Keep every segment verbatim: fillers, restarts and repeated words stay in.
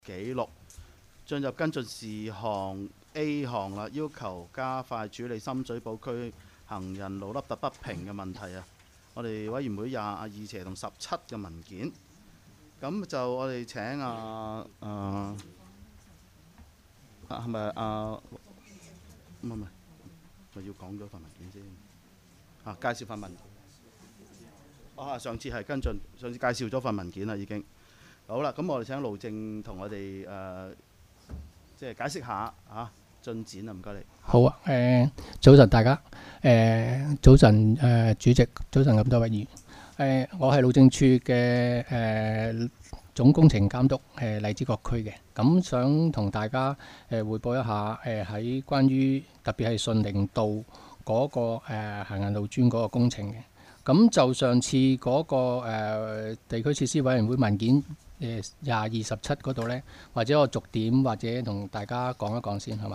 記錄。進入跟進事項 A 項啦，要求加快處理深水埗區行人路凹凸不平嘅問題啊！我哋委員會廿二斜同十七嘅文件，咁就我哋請啊誒啊係咪啊？唔係唔係，咪要講咗份文件先啊！介紹份文件。啊，上次係跟進，上次介紹咗份文件啦，已經。好啦，咁我哋請路政同我哋誒，即係解釋下嚇進展啊！唔該你。 好啊，誒早晨大家，誒早晨誒主席，早晨咁多位議員，誒我係路政處嘅誒總工程監督誒荔枝角區嘅，咁想同大家誒彙報一下誒喺關於特別係順寧道嗰個誒行人路磚嗰個工程嘅。咁就上次嗰個誒地區設施委員會文件誒廿二十七嗰度呢，或者我逐點或者同大家講一講先，係嘛？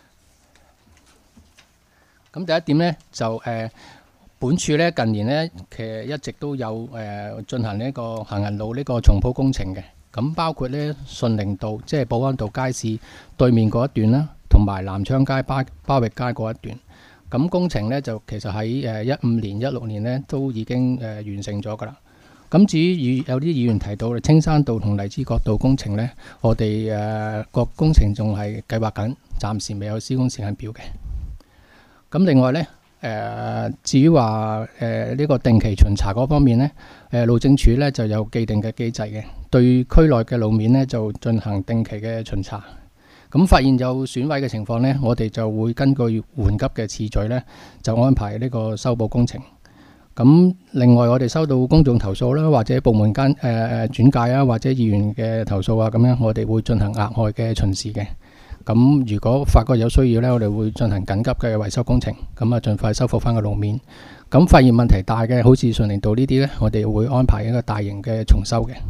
咁第一點呢，就誒本處呢近年呢，其實一直都有誒進行呢個行人路呢個重鋪工程嘅。咁包括呢順寧道，即係保安道街市對面嗰一段啦，同埋南昌街巴巴域街嗰一段。咁工程呢，就其實喺誒一五年、一六年呢都已經誒完成咗㗎啦。咁至於有啲議員提到青山道同荔枝角道工程呢，我哋誒個工程仲係計劃緊，暫時未有施工時間表嘅。咁另外呢，誒、呃、至於話誒呢個定期巡查嗰方面呢，誒路政署呢就有既定嘅機制嘅，對區內嘅路面呢就進行定期嘅巡查。咁發現有損毀嘅情況呢，我哋就會根據緩急嘅次序呢，就安排呢個修補工程。咁另外我哋收到公眾投訴啦，或者部門間誒誒轉介啊，或者議員嘅投訴啊，咁樣我哋會進行額外嘅巡視嘅。咁如果發覺有需要呢，我哋會進行緊急嘅維修工程，咁啊盡快修復翻個路面。咁發現問題大嘅，好似順寧道呢啲呢，我哋會安排一個大型嘅重修嘅。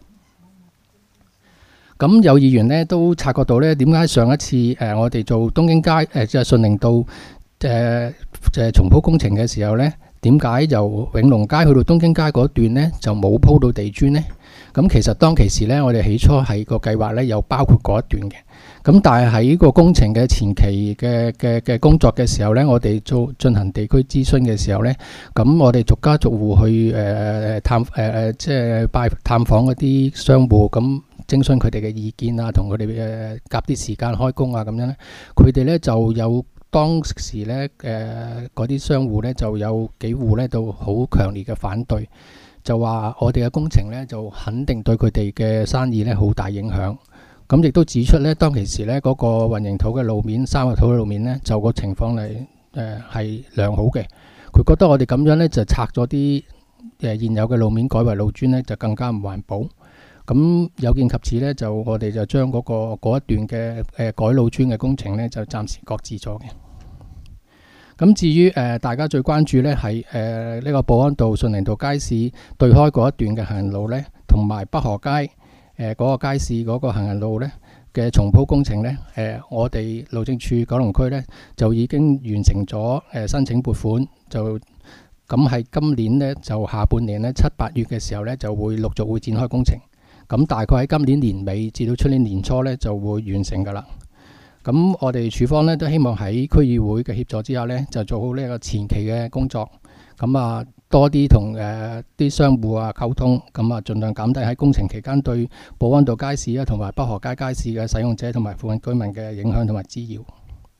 咁有議員呢都察覺到呢，點解上一次誒、呃、我哋做東京街誒即係順寧道誒誒、呃、重鋪工程嘅時候呢，點解由永隆街去到東京街嗰段呢就冇鋪到地磚呢？咁其實當其時呢，我哋起初係個計劃呢有包括嗰一段嘅。咁但係喺個工程嘅前期嘅嘅嘅工作嘅時候呢，我哋做進行地區諮詢嘅時候呢，咁我哋逐家逐戶去誒、呃、探誒誒、呃、即係拜探訪嗰啲商戶咁。徵詢佢哋嘅意見啊，同佢哋誒夾啲時間開工啊，咁樣咧，佢哋咧就有當時咧誒嗰啲商戶咧就有幾戶咧都好強烈嘅反對，就話我哋嘅工程咧就肯定對佢哋嘅生意咧好大影響。咁亦都指出咧，當其時咧嗰個混凝土嘅路面、三合土嘅路面咧就個情況嚟誒係良好嘅。佢覺得我哋咁樣咧就拆咗啲誒現有嘅路面改為路磚咧就更加唔環保。咁有見及此呢，就我哋就將嗰、嗰個嗰一段嘅誒、呃、改路磚嘅工程呢，就暫時擱置咗嘅。咁至於誒、呃、大家最關注呢，係誒呢個保安道順寧道街市對開嗰一段嘅行人路呢，同埋北河街誒嗰、呃嗰個街市嗰個行人路呢嘅重鋪工程呢，誒、呃、我哋路政署九龍區呢，就已經完成咗誒、呃、申請撥款，就咁係今年呢，就下半年呢，七八月嘅時候呢，就會陸續會展開工程。咁大概喺今年年尾至到出年年初呢就會完成㗎啦。咁我哋處方呢都希望喺區議會嘅協助之下呢，就做好呢個前期嘅工作。咁啊多啲同誒啲商戶啊溝通，咁啊盡量減低喺工程期間對保安道街市啊同埋北河街街市嘅使用者同埋附近居民嘅影響同埋滋擾。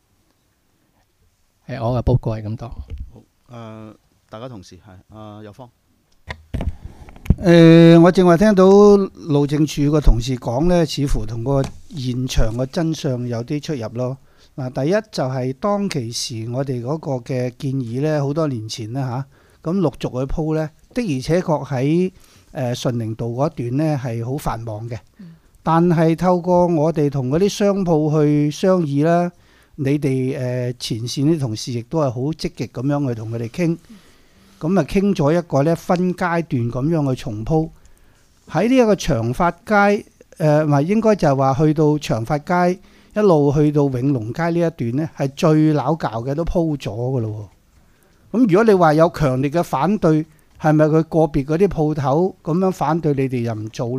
誒，我嘅報告係咁多。 好，誒，大家同事係啊，有方。 誒、呃，我正話聽到路政署個同事講呢，似乎同個現場嘅真相有啲出入咯。嗱，第一就係當其時我哋嗰個嘅建議呢，好多年前啦嚇，咁陸續去鋪呢，的而且確喺誒順寧道嗰段呢係好繁忙嘅。但係透過我哋同嗰啲商鋪去商議啦，你哋誒、呃、前線啲同事亦都係好積極咁樣去同佢哋傾。咁啊，傾咗一個咧分階段咁樣去重鋪喺呢一個長發街，誒、呃，唔係應該就係話去到長發街一路去到永隆街呢一段呢，係最拗撬嘅都鋪咗㗎咯。咁如果你話有強烈嘅反對，係咪佢個別嗰啲鋪頭咁樣反對，你哋又唔做呢？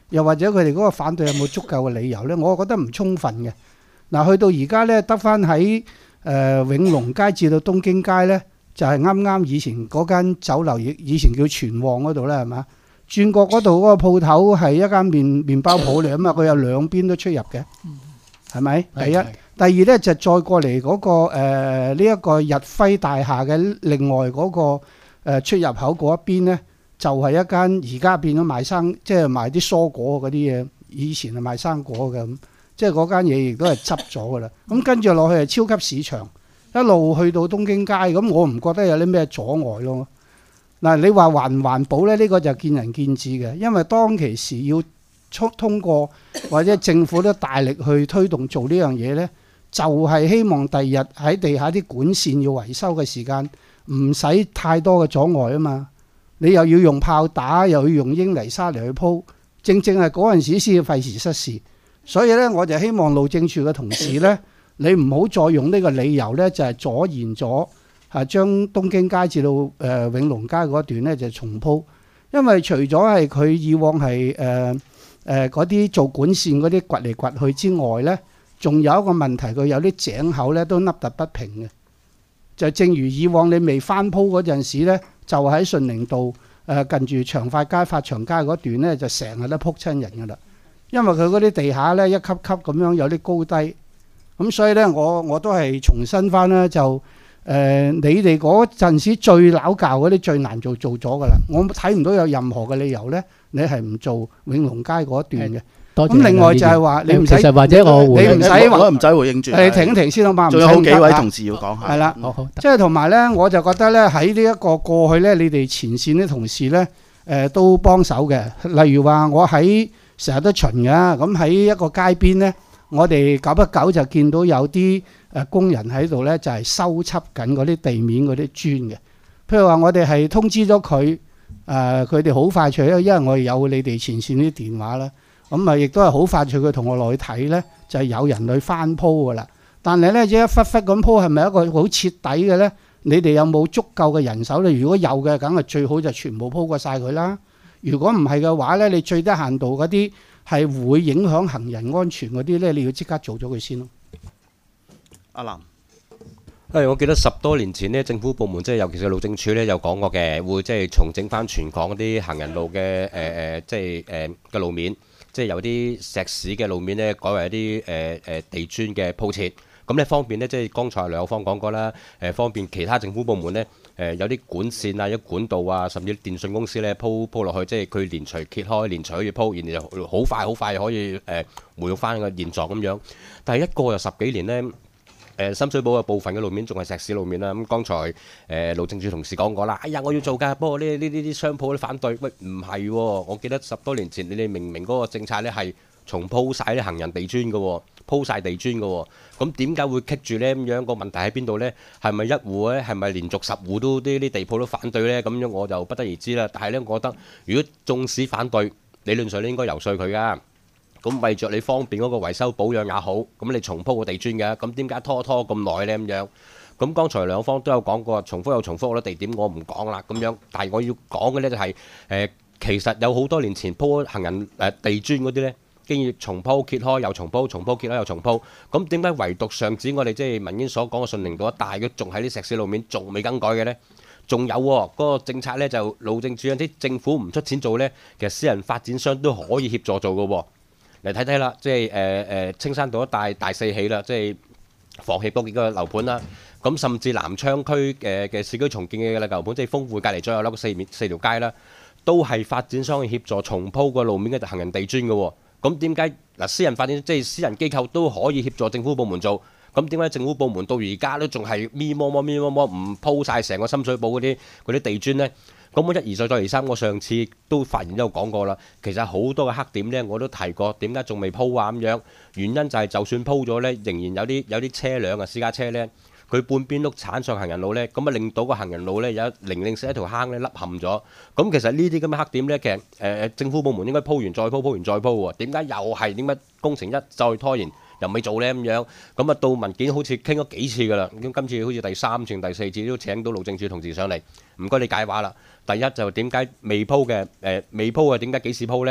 又或者佢哋嗰個反對有冇足夠嘅理由呢？我覺得唔充分嘅。嗱，去到而家呢，得翻喺誒永隆街至到東京街呢，就係啱啱以前嗰間酒樓，以以前叫全旺嗰度呢，係嘛？轉角嗰度嗰個鋪頭係一間麵麵包鋪嚟啊嘛，佢有兩邊都出入嘅，係咪？第一，第二呢就再過嚟嗰個誒呢一個日輝大廈嘅另外嗰個誒出入口嗰一邊呢，就係一間而家變咗賣生，即係賣啲蔬果嗰啲嘢，以前係賣生果嘅咁，即係嗰間嘢亦都係執咗噶啦。咁跟住落去係超級市場，一路去到東京街，咁我唔覺得有啲咩阻礙咯。嗱，你話環唔環保呢？呢個就見仁見智嘅，因為當其時要出通過或者政府都大力去推動做呢樣嘢呢，就係希望第二日喺地下啲管線要維修嘅時間唔使太多嘅阻礙啊嘛。你又要用炮打，又要用英泥沙嚟去鋪，正正係嗰陣時先要費時失事。所以呢，我就希望路政署嘅同事呢，你唔好再用呢個理由呢，就係阻延咗。係將東京街至到誒、呃、永隆街嗰段咧就重鋪，因為除咗係佢以往係誒誒嗰啲做管線嗰啲掘嚟掘去之外咧，仲有一個問題，佢有啲井口咧都凹凸不平嘅。就正如以往你未翻鋪嗰陣時咧，就喺順寧道誒、呃、近住長發街、發祥街嗰段咧，就成日都撲親人㗎啦。因為佢嗰啲地下咧一級級咁樣有啲高低，咁所以咧我我都係重新翻咧就。誒、呃，你哋嗰陣時最撈教嗰啲最難做做咗㗎啦，我睇唔到有任何嘅理由呢，你係唔做永隆街嗰一段嘅。咁另外就係話你唔使， 其實或者我回你唔使話， 我唔使回應住。 你停一停先好嘛？ 仲有好幾位同事要講下。 係啦，即係同埋呢，我就覺得呢，喺呢一個過去呢，你哋前線啲同事呢，誒、呃、都幫手嘅。例如話我喺成日都巡嘅，咁喺一個街邊呢，我哋久不久就見到有啲。誒工人喺度咧就係修葺緊嗰啲地面嗰啲磚嘅，譬如話我哋係通知咗佢，誒佢哋好快脆，因為我哋有你哋前線啲電話啦，咁啊亦都係好快脆，佢同我落去睇咧，就係有人去翻鋪噶啦。但係咧一忽忽咁鋪係咪一個好徹底嘅咧？你哋有冇足夠嘅人手咧？如果有嘅，梗係最好就全部鋪過晒佢啦。如果唔係嘅話咧，你最低限度嗰啲係會影響行人安全嗰啲咧，你要即刻做咗佢先咯。 阿南， 誒，我記得十多年前呢，政府部門即係尤其是路政署咧，有講過嘅，會即係重整翻全港嗰啲行人路嘅誒誒，即係誒嘅路面，即係有啲石屎嘅路面咧，改為一啲誒誒地磚嘅鋪設。咁咧方便咧，即係剛才梁有芳講過啦，誒方便其他政府部門咧，誒有啲管線啊、有管道啊，甚至電信公司咧鋪鋪落去，即係佢連隨揭開，連隨可以鋪，然後就好快好快可以誒回復翻個現狀咁樣。但係一個又十幾年咧。誒深水埗嘅部分嘅路面仲係石屎路面啦，咁剛才誒路政署同事講過啦，哎呀我要做㗎，不過呢呢呢啲商鋪都反對，喂唔係喎，我記得十多年前你哋明明嗰個政策咧係重鋪曬啲行人地磚嘅喎，鋪曬地磚嘅喎，咁點解會棘住咧？咁樣個問題喺邊度咧？係咪一戶咧？係咪連續十戶都啲啲地鋪都反對咧？咁樣我就不得而知啦。但係咧，我覺得如果縱使反對，理論上你應該游說佢㗎。咁為著你方便嗰個維修保養也好，咁你重鋪個地磚嘅，咁點解拖拖咁耐呢？咁樣，咁剛才兩方都有講過，重複又重複好多地點，我唔講啦。咁樣，但係我要講嘅呢就係，誒，其實有好多年前鋪行人誒地磚嗰啲呢，經已重鋪揭開又重鋪，重鋪揭開又重鋪。咁點解唯獨上址我哋即係民煙所講嘅順寧道一帶，佢仲喺啲石屎路面，仲未更改嘅呢？仲有喎，嗰個政策呢就路政署啲政府唔出錢做呢，其實私人發展商都可以協助做嘅喎。嚟睇睇啦，即係誒誒青山道一帶大四喜啦，即係房協嗰幾個樓盤啦。咁甚至南昌區嘅嘅市區重建嘅樓盤，即係豐富隔離左右啦，個四面四條街啦，都係發展商去協助重鋪個路面嘅行人地磚嘅喎。咁點解嗱私人發展即係私人機構都可以協助政府部門做？咁點解政府部門到而家都仲係咪摸摸咪摸摸唔鋪曬成個深水埗嗰啲嗰啲地磚呢？咁我一而再再而三，我上次都發言都講過啦。其實好多嘅黑點呢，我都提過，點解仲未鋪啊咁樣？原因就係就算鋪咗呢，仍然有啲有啲車輛啊，私家車呢，佢半邊都鏟上行人路呢，咁啊令到個行人路呢有零零舍一條坑呢凹陷咗。咁其實呢啲咁嘅黑點呢，其實誒、呃、政府部門應該鋪完再鋪，鋪完再鋪喎。點解又係點解工程一再拖延？又未做呢咁樣，咁啊到文件好似傾咗幾次㗎啦，咁今次好似第三次、第四次都請到路政署同事上嚟，唔該你解話啦。第一就點解未鋪嘅？誒未鋪嘅點解幾時鋪呢？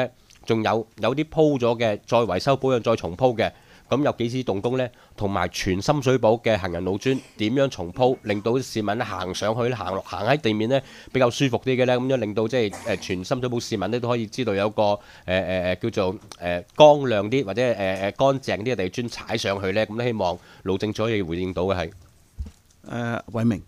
仲有有啲鋪咗嘅，再維修保養再重鋪嘅。咁有幾時動工呢？同埋全深水埗嘅行人路磚點樣重鋪，令到市民咧行上去咧，行落行喺地面呢比較舒服啲嘅呢？咁樣令到即係誒全深水埗市民咧都可以知道有個誒誒誒叫做誒、呃、光亮啲或者誒誒、呃、乾淨啲嘅地磚踩上去呢。咁希望路政署可以回應到嘅係誒偉明，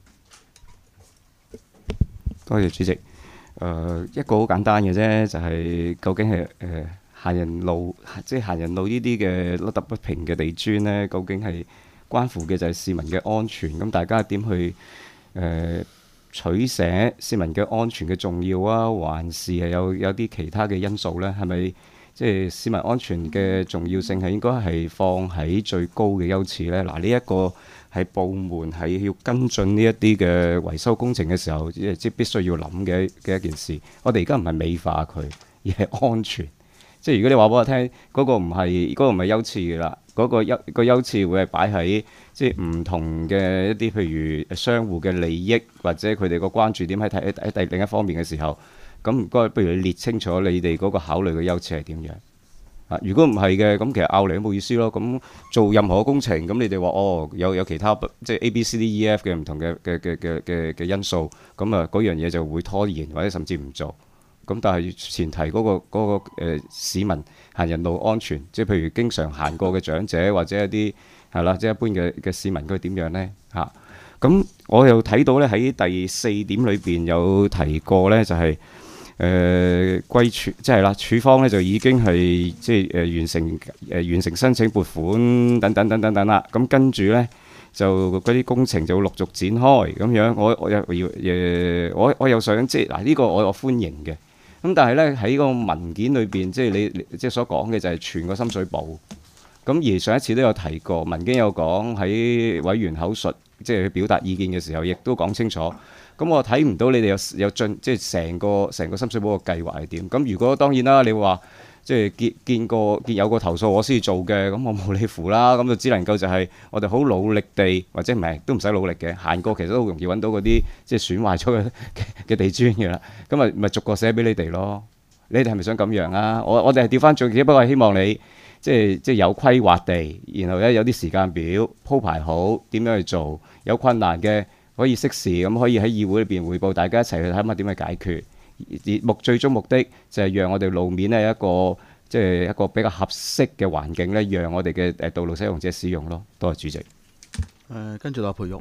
多謝主席。誒、呃、一個好簡單嘅啫，就係、是、究竟係誒。呃行人路即係行人路呢啲嘅凹凸不平嘅地磚呢，究竟係關乎嘅就係市民嘅安全。咁大家點去誒、呃、取捨市民嘅安全嘅重要啊？還是係有有啲其他嘅因素呢？係咪即係市民安全嘅重要性係應該係放喺最高嘅優次呢？嗱，呢一個係部門係要跟進呢一啲嘅維修工程嘅時候，即係必須要諗嘅嘅一件事。我哋而家唔係美化佢，而係安全。即係如果你話俾我聽，嗰、那個唔係嗰個唔係優次嘅啦，嗰、那個優、那個優次會係擺喺即係唔同嘅一啲譬如商戶嘅利益或者佢哋個關注點喺睇喺第另一方面嘅時候，咁唔該，不如你列清楚你哋嗰個考慮嘅優次係點樣啊？如果唔係嘅，咁其實拗嚟都冇意思咯。咁做任何工程，咁你哋話哦有有其他即係 A、B、C、D、E、F 嘅唔同嘅嘅嘅嘅嘅嘅因素，咁啊嗰樣嘢就會拖延或者甚至唔做。咁但係前提嗰、嗰個嗰、嗰個呃、市民行人路安全，即係譬如經常行過嘅長者或者一啲係啦，即係一般嘅嘅市民佢點樣呢？嚇、啊？咁我又睇到咧喺第四點裏邊有提過咧，就係誒歸處即係啦，處方咧就已經係即係誒、呃、完成誒、呃、完成申請撥款等等等等等啦。咁跟住咧就嗰啲工程就會陸續展開咁樣。我我又要誒我我又想即係嗱呢個我我歡迎嘅。咁但係咧喺個文件裏邊，即係你即係所講嘅就係全個深水埗。咁而上一次都有提過，文件有講喺委員口述，即係去表達意見嘅時候，亦都講清楚。咁我睇唔到你哋有有進，即係成個成個深水埗嘅計劃係點。咁如果當然啦，你話即係見見過見有個投訴我先至做嘅，咁我冇理符啦。咁就只能夠就係我哋好努力地，或者唔係都唔使努力嘅，行過其實都好容易揾到嗰啲即係損壞咗嘅嘅地磚嘅啦。咁咪咪逐個寫俾你哋咯。你哋係咪想咁樣啊？我我哋係調翻轉，只不過係希望你即係即係有規劃地，然後咧有啲時間表鋪排好點樣去做。有困難嘅可以適時咁可以喺議會裏邊彙報，大家一齊去睇下點去解決。目最終目的就係讓我哋路面咧有一個即係一個比較合適嘅環境咧，讓我哋嘅誒道路使用者使用咯。多謝主席。 誒，跟住羅培玉。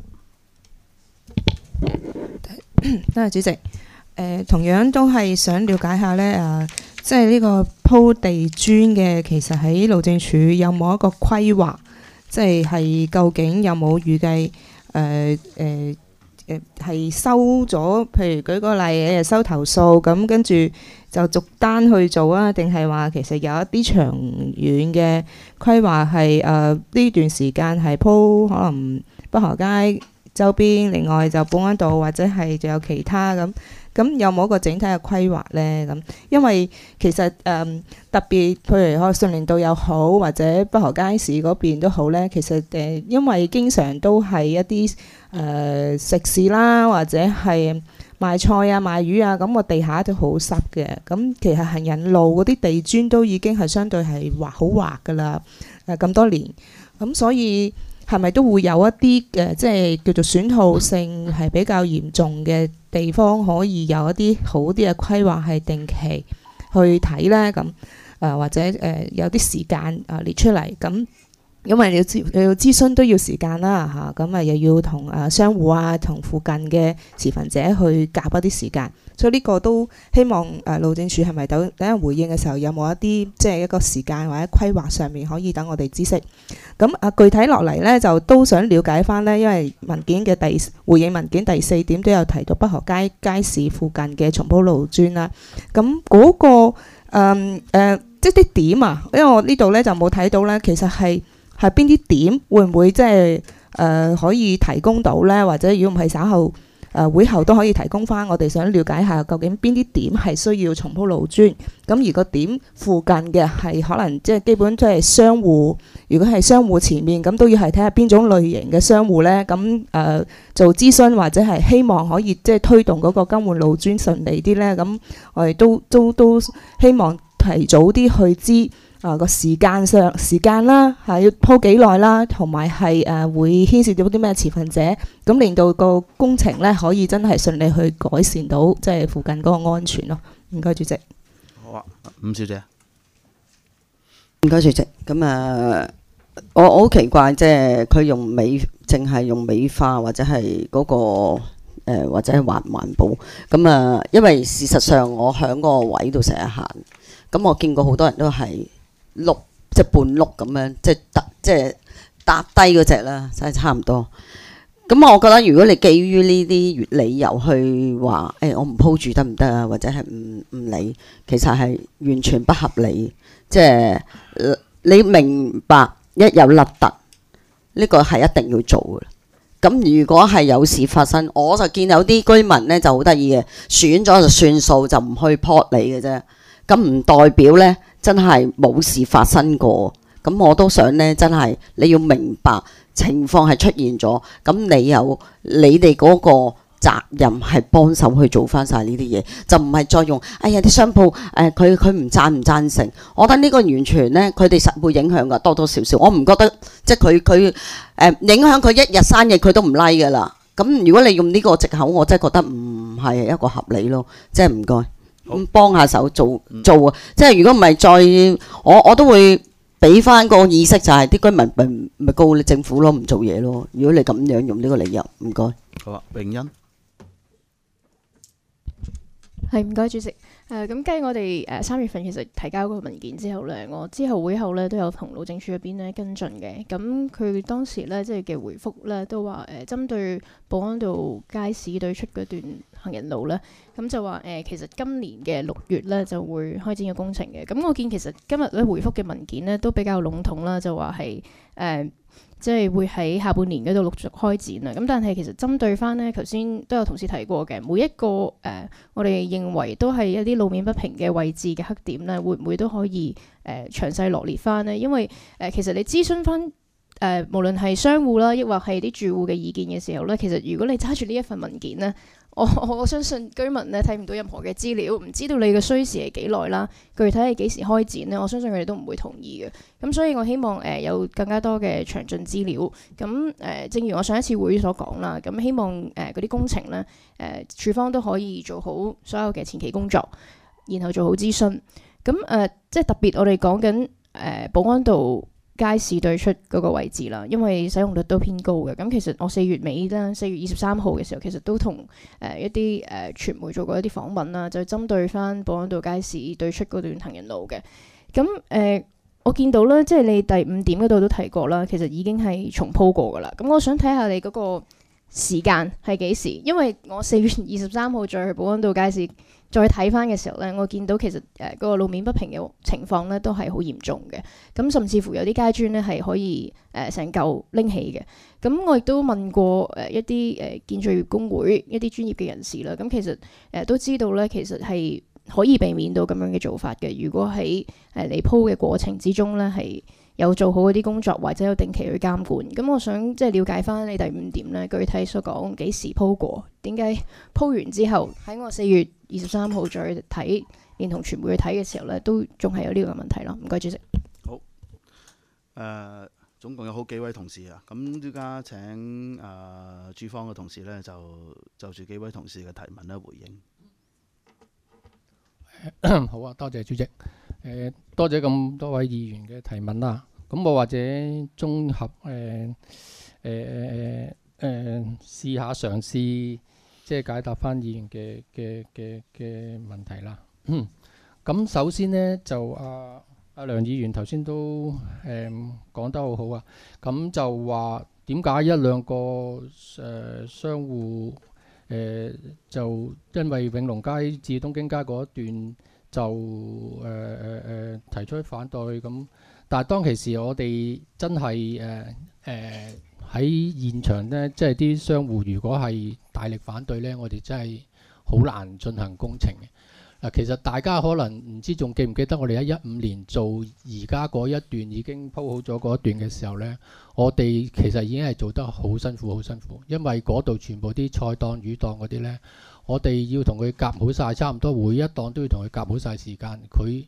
多謝主席。誒，同樣都係想了解下咧誒，即係呢個鋪地磚嘅，其實喺路政署有冇一個規劃？即係係究竟有冇預計誒誒誒係收咗？譬如舉個例，誒收投訴咁，跟住就逐單去做啊？定係話其實有一啲長遠嘅規劃係誒呢段時間係鋪可能北河街周邊，另外就保安道或者係仲有其他咁。咁有冇一個整體嘅規劃呢？咁因為其實誒、嗯、特別，譬如可順連道又好，或者北河街市嗰邊都好呢。其實誒、呃，因為經常都係一啲誒、呃、食肆啦，或者係賣菜啊、賣魚啊，咁個地下都好濕嘅。咁其實行人路嗰啲地磚都已經係相對係滑好滑㗎啦。誒、呃、咁多年，咁所以係咪都會有一啲嘅即係叫做損耗性係比較嚴重嘅地方，可以有一啲好啲嘅規劃係定期去睇呢？咁誒、呃、或者誒、呃、有啲時間啊列出嚟咁。因為你要諮你要諮詢都要時間啦嚇，咁啊又要同誒商戶啊同附近嘅持份者去夾一啲時間，所以呢個都希望誒路政署係咪等等陣回應嘅時候有冇一啲即係一個時間或者規劃上面可以等我哋知悉。咁啊具體落嚟呢，就都想了解翻呢，因為文件嘅第回應文件第四點都有提到北河街街市附近嘅重鋪路磚啦。咁嗰、那個誒、呃呃、即係啲點啊，因為我呢度呢就冇睇到呢，其實係。係邊啲點會唔會即係誒可以提供到呢？或者如果唔係稍後誒、呃、會後都可以提供翻，我哋想了解下究竟邊啲點係需要重鋪路磚。咁而個點附近嘅係可能即係基本即係商戶，如果係商戶前面咁都要係睇下邊種類型嘅商戶呢。咁誒、呃、做諮詢或者係希望可以即係推動嗰個更換路磚順利啲呢。咁我哋都都都希望提早啲去知啊個時間上時間啦，係要鋪幾耐啦，同埋係誒會牽涉到啲咩持份者，咁令到個工程咧可以真係順利去改善到即係附近嗰個安全咯。唔該，主席。 好啊，伍小姐。 唔該，主席。咁啊，我我好奇怪，即係佢用美，淨係用美化或者係嗰、個誒、呃，或者係環唔環保。咁啊，因為事實上我喺嗰個位度成日行，咁我見過好多人都係碌，即係半碌咁樣，即係搭即係搭低嗰只啦，真係差唔多。咁我覺得如果你基於呢啲理由去話，誒、欸、我唔鋪住得唔得啊，或者係唔唔理，其實係完全不合理。即係你明白一有凹凸，呢個係一定要做嘅。咁如果係有事發生，我就見有啲居民呢就好得意嘅，選咗就算數，就唔去撲你嘅啫。咁唔代表呢真係冇事發生過。咁我都想呢，真係你要明白情況係出現咗，咁你有你哋嗰個責任係幫手去做翻晒呢啲嘢，就唔係再用哎呀啲商鋪誒佢佢唔贊唔贊成。我覺得呢個完全呢，佢哋實會影響噶，多多少少。我唔覺得即係佢佢誒影響佢一日生意佢都唔 like 噶啦。咁如果你用呢個藉口，我真係覺得唔係一個合理咯。即係唔該，咁幫下手做做啊！即係如果唔係再我我都會俾翻個意識，就係啲居民咪咪告你政府咯，唔做嘢咯。如果你咁樣用呢個理由，唔該。 好啊，榮欣。 係唔該，主席。誒咁，繼我哋誒三月份其實提交嗰個文件之後咧，我之後會後咧都有同路政署嗰邊咧跟進嘅。咁佢當時咧即係嘅回覆咧都話誒，針對保安道街市對出嗰段行人路咧，咁就話誒其實今年嘅六月咧就會開展嘅工程嘅。咁我見其實今日咧回覆嘅文件咧都比較籠統啦，就話係誒。即係會喺下半年嗰度陸續開展啦。咁但係其實針對翻呢，頭先都有同事提過嘅，每一個誒、呃，我哋認為都係一啲路面不平嘅位置嘅黑點呢，會唔會都可以誒、呃、詳細羅列翻呢？因為誒、呃、其實你諮詢翻誒、呃，無論係商戶啦，抑或係啲住戶嘅意見嘅時候呢，其實如果你揸住呢一份文件呢，我我相信居民呢睇唔到任何嘅資料，唔知道你嘅需時係幾耐啦，具體係幾時開展呢？我相信佢哋都唔會同意嘅。咁所以我希望誒、呃、有更加多嘅詳盡資料。咁誒、呃，正如我上一次會所講啦，咁希望誒嗰啲工程呢，誒、呃、處方都可以做好所有嘅前期工作，然後做好諮詢。咁誒、呃，即係特別我哋講緊誒保安道街市對出嗰個位置啦，因為使用率都偏高嘅。咁其實我四月尾啦，四月二十三號嘅時候，其實都同誒、呃、一啲誒、呃、傳媒做過一啲訪問啦，就針對翻保安道街市對出嗰段行人路嘅。咁誒、呃，我見到咧，即係你第五點嗰度都提過啦，其實已經係重鋪過噶啦。咁我想睇下你嗰個時間係幾時？因為我四月二十三號再去保安道街市再睇翻嘅時候咧，我見到其實誒嗰、呃嗰個路面不平嘅情況咧都係好嚴重嘅。咁甚至乎有啲街磚咧係可以誒成嚿拎起嘅。咁我亦都問過誒、呃、一啲誒、呃、建造業工會一啲專業嘅人士啦。咁其實誒、呃、都知道咧，其實係可以避免到咁樣嘅做法嘅。如果喺誒你鋪嘅過程之中咧係有做好嗰啲工作，或者有定期去監管。咁我想即係了解翻你第五點咧，具體所講幾時鋪過？點解鋪完之後喺我四月二十三號再睇，連同傳媒去睇嘅時候咧，都仲係有呢個問題咯。唔該，主席。 好。誒、呃，總共有好幾位同事啊。咁依家請誒駐、呃、方嘅同事咧，就就住幾位同事嘅提問咧回應。 好啊，多謝主席。誒、呃，多謝咁多位議員嘅提問啦。咁我或者綜合誒誒誒試下嘗試，即係解答翻議員嘅嘅嘅嘅問題啦。咁首先呢，就阿阿梁議員頭先都誒講得好好啊。咁就話點解一兩個誒商戶誒就因為永隆街至東京街嗰一段就誒誒誒提出反對咁，但係當其時我哋真係誒誒喺現場呢，即係啲商戶如果係大力反對呢，我哋真係好難進行工程嘅。嗱，其實大家可能唔知仲記唔記得我哋喺一五年做而家嗰一段已經鋪好咗嗰一段嘅時候呢，我哋其實已經係做得好辛苦好辛苦，因為嗰度全部啲菜檔魚檔嗰啲呢，我哋要同佢夾好晒，差唔多每一檔都要同佢夾好晒時間。佢誒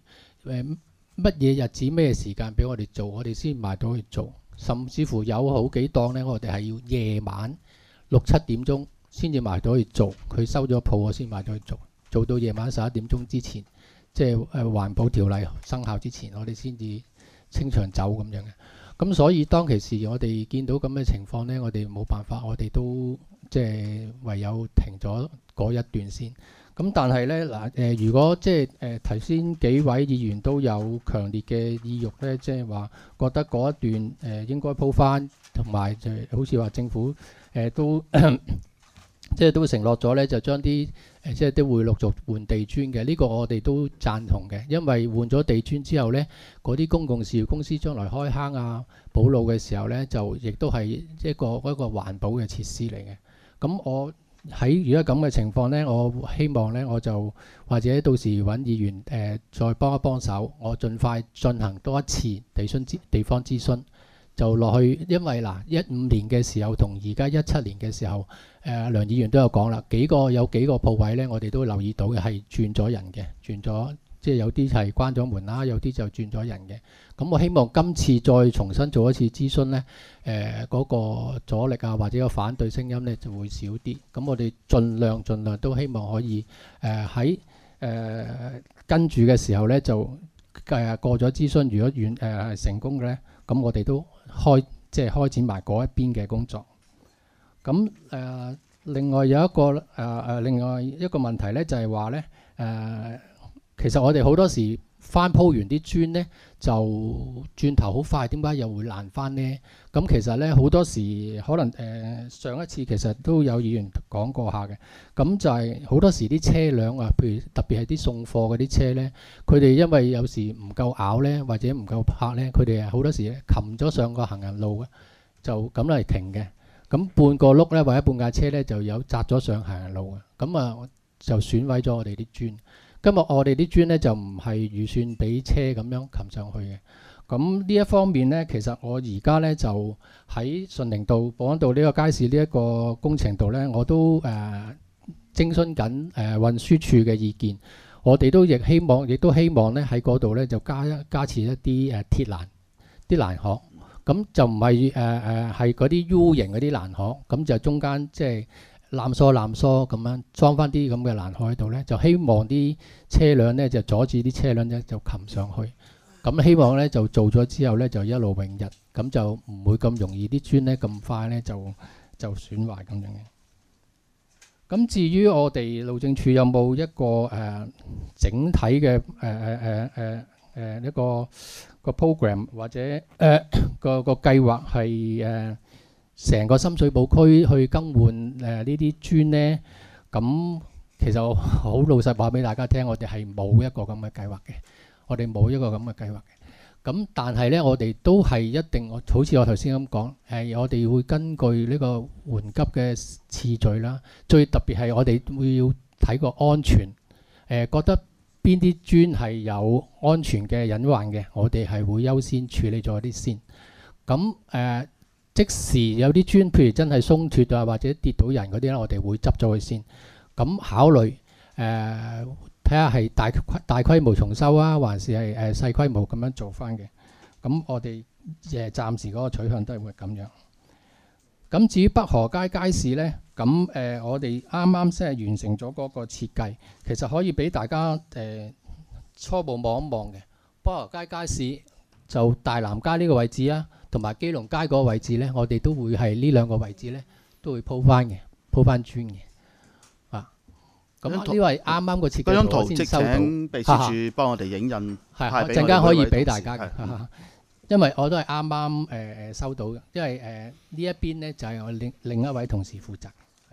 誒乜嘢日子咩時間俾我哋做，我哋先買到去做。甚至乎有好幾檔呢，我哋係要夜晚六七點鐘先至買到去做，佢收咗鋪我先買到去做，做到夜晚十一點鐘之前，即係誒環保條例生效之前，我哋先至清場走咁樣嘅。咁所以當其時我哋見到咁嘅情況呢，我哋冇辦法，我哋都即係唯有停咗嗰一段先。咁但係呢，嗱誒，如果即係誒頭先幾位議員都有強烈嘅意欲呢，即係話覺得嗰一段誒、呃、應該鋪翻，同埋就好似話政府誒、呃、都即係都承諾咗呢，就將啲誒即係都會陸續換地磚嘅。呢、這個我哋都贊同嘅，因為換咗地磚之後呢，嗰啲公共事業公司將來開坑啊、補路嘅時候呢，就亦都係一個一個環保嘅設施嚟嘅。咁我喺而家咁嘅情況呢，我希望呢，我就或者到時揾議員誒、呃、再幫一幫手，我盡快進行多一次地詢諮地方諮詢，就落去。因為嗱，一五年嘅時候同而家一七年嘅時候，誒、呃、梁議員都有講啦，幾個有幾個鋪位呢，我哋都留意到嘅係轉咗人嘅，轉咗即係有啲係關咗門啦，有啲就轉咗人嘅。咁我希望今次再重新做一次諮詢呢，誒、呃、嗰、那個阻力啊或者個反對聲音呢就會少啲。咁我哋盡量盡量都希望可以誒喺誒跟住嘅時候呢，就誒、呃、過咗諮詢，如果遠誒係成功嘅呢，咁我哋都開即係開展埋嗰一邊嘅工作。咁誒、呃、另外有一個誒誒、呃、另外一個問題呢，就係話呢，誒、呃、其實我哋好多時翻鋪完啲磚呢，就轉頭好快，點解又會爛翻呢？咁其實呢，好多時可能誒、呃、上一次其實都有議員講過下嘅，咁就係好多時啲車輛啊，譬如特別係啲送貨嗰啲車呢，佢哋因為有時唔夠咬呢，或者唔夠泊呢，佢哋好多時擒咗上個行人路嘅，就咁嚟停嘅。咁半個轆呢，或者半架車呢，就有砸咗上行人路嘅，咁啊就損毀咗我哋啲磚。今日我哋啲磚呢，就唔係預算俾車咁樣擒上去嘅。咁呢一方面呢，其實我而家呢，就喺順寧道、寶安道呢個街市呢一個工程度呢，我都誒、呃、徵詢緊誒、呃、運輸處嘅意見。我哋都亦希望，亦都希望呢喺嗰度呢，就加加設一啲誒、呃、鐵欄、啲欄殼。咁就唔係誒誒係嗰啲 U 型嗰啲欄殼，咁就中間即係攬疏攬疏咁樣裝翻啲咁嘅欄殼喺度呢，就希望啲車輛呢，就阻止啲車輛呢，就擒上去。咁希望呢，就做咗之後呢，就一勞永逸，咁就唔會咁容易啲磚呢咁快呢，就就損壞咁樣嘅。咁至於我哋路政署有冇一個誒、呃、整體嘅誒誒誒誒誒一個個 program 或者誒、呃、個個計劃係誒成個深水埗區去更換誒、呃、呢啲磚呢？咁其實我好老實話俾大家聽，我哋係冇一個咁嘅計劃嘅，我哋冇一個咁嘅計劃嘅。咁但係呢，我哋都係一定，我好似我頭先咁講，係我哋會根據呢個緩急嘅次序啦。最特別係我哋會要睇個安全，誒、呃、覺得邊啲磚係有安全嘅隱患嘅，我哋係會優先處理咗啲先。咁誒、呃，即時有啲磚，譬如真係鬆脱啊，或者跌到人嗰啲咧，我哋會執咗佢先。咁考慮誒睇下係大大規模重修啊，還是係誒細規模咁樣做翻嘅。咁我哋誒暫時嗰個取向都係會咁樣。咁至於北河街街市呢，咁誒、呃、我哋啱啱先係完成咗嗰個設計，其實可以俾大家誒、呃、初步望一望嘅。北河街街市就大南街呢個位置啊，同埋基隆街嗰個位置呢，我哋都會係呢兩個位置呢都會鋪翻嘅，鋪翻磚嘅。啊，咁呢個係啱啱個設計圖我先收到。 請秘書處幫我哋影印， 係陣間可以俾大家嘅。因為我都係啱啱誒誒收到嘅，因為誒呢、呃、一邊呢就係、是、我另另一位同事負責。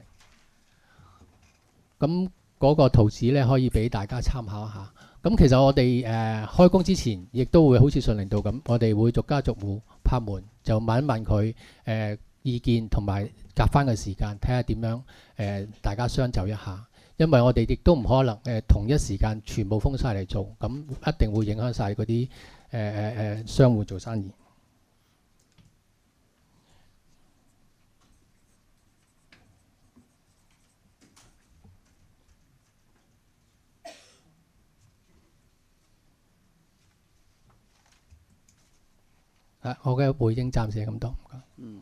咁嗰個圖紙呢可以俾大家參考一下。咁其實我哋誒、呃、開工之前，亦都會好似順寧道咁，我哋會逐家逐戶拍門，就問一問佢誒、呃、意見同埋夾翻嘅時間，睇下點樣誒、呃、大家相就一下。因為我哋亦都唔可能誒、呃、同一時間全部封晒嚟做，咁一定會影響晒嗰啲。誒誒誒，商戶做生意。 啊，我嘅回應暫時係咁多。 嗯，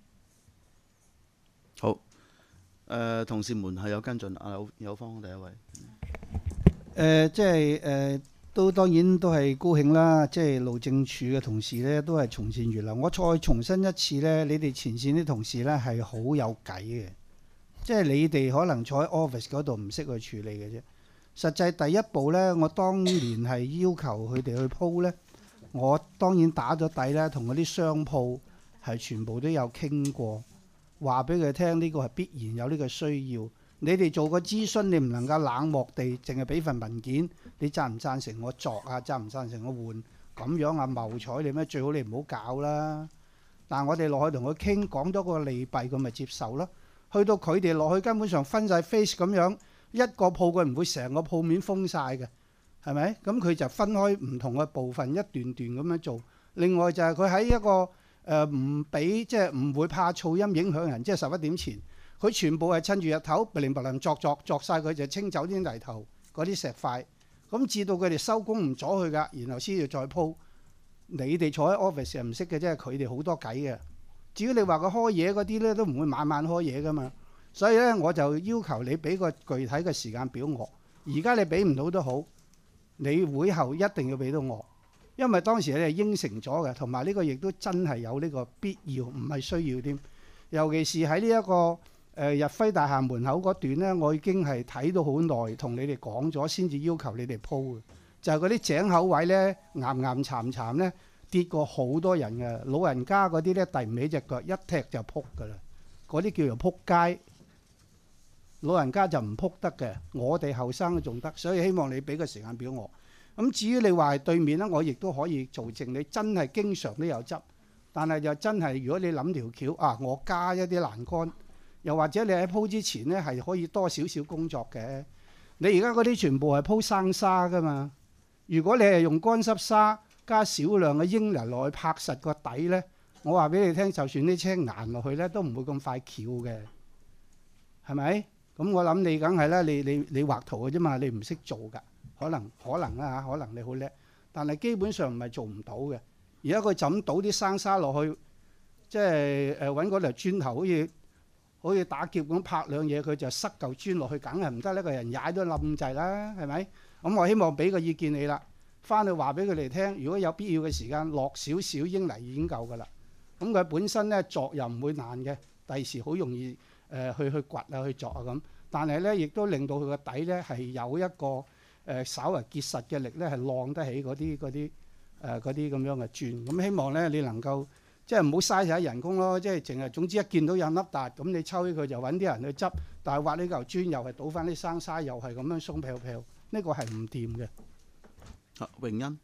好。誒、呃，同事們係有跟進。阿有有方第一位。誒、 呃，即係誒、呃，都當然都係高興啦。即係路政署嘅同事呢，都係從善如流。我再重申一次呢，你哋前線啲同事呢係好有計嘅。即係你哋可能坐喺 office 嗰度唔識去處理嘅啫。實際第一步呢，我當年係要求佢哋去鋪呢。我當然打咗底啦，同嗰啲商鋪係全部都有傾過，話俾佢聽呢個係必然有呢個需要。你哋做個諮詢，你唔能夠冷漠地淨係俾份文件，你贊唔贊成我作啊？贊唔贊成我換？咁樣啊謀彩你咩？最好你唔好搞啦。但係我哋落去同佢傾，講咗個利弊，佢咪接受咯。去到佢哋落去，根本上分晒 face 咁樣，一個鋪佢唔會成個鋪面封晒嘅。係咪？咁佢就分開唔同嘅部分，一段段咁樣做。另外就係佢喺一個誒唔俾，即係唔會怕噪音影響人，即係十一點前，佢全部係趁住日頭，不靈不靈作作作晒佢，就清走啲泥頭嗰啲石塊。咁至到佢哋收工唔阻佢㗎，然後先要再鋪。你哋坐喺 office 係唔識嘅啫，佢哋好多計嘅。至於你話佢開嘢嗰啲咧，都唔會晚晚開嘢㗎嘛。所以咧，我就要求你俾個具體嘅時間表我。而家你俾唔到都好。你會後一定要俾到我，因為當時你係應承咗嘅，同埋呢個亦都真係有呢個必要，唔係需要添。尤其是喺呢一個誒、呃、日輝大廈門口嗰段呢，我已經係睇到好耐，同你哋講咗先至要求你哋鋪嘅，就係嗰啲井口位呢，岩岩巉巉呢，跌過好多人嘅，老人家嗰啲呢，遞唔起隻腳，一踢就仆㗎啦，嗰啲叫做仆街。老人家就唔撲得嘅，我哋後生都仲得，所以希望你俾個時間表我。咁至於你話係對面咧，我亦都可以做證。你真係經常都有執，但係就真係如果你諗條橋啊，我加一啲欄杆，又或者你喺鋪之前呢係可以多少少工作嘅。你而家嗰啲全部係鋪生沙㗎嘛？如果你係用乾濕沙加少量嘅英泥落去拍實個底呢，我話俾你聽，就算啲車捱落去呢，都唔會咁快翹嘅，係咪？咁我諗你梗係啦，你你你畫圖嘅啫嘛，你唔識做㗎，可能可能啦嚇，可能你好叻，但係基本上唔係做唔到嘅。而家佢就咁倒啲生沙落去，即係誒揾嗰條磚頭，好似好似打劫咁拍兩嘢，佢就塞嚿磚落去，梗係唔得呢，個人踩都冧滯啦，係咪？咁我希望俾個意見你啦，翻去話俾佢哋聽，如果有必要嘅時間落少少英泥已經夠㗎啦。咁佢本身呢，作又唔會爛嘅，第時好容易。誒、呃、去去掘啊去鑿啊咁，但係咧亦都令到佢個底咧係有一個誒、呃、稍為結實嘅力咧，係晾得起嗰啲嗰啲誒嗰啲咁樣嘅磚。咁希望咧你能夠即係唔好嘥晒人工咯，即係淨係總之一見到有粒笪咁你抽起佢就揾啲人去執，但係挖呢嚿磚又係倒翻啲生沙，又係咁樣鬆飄飄，呢、這個係唔掂嘅。 啊，榮恩，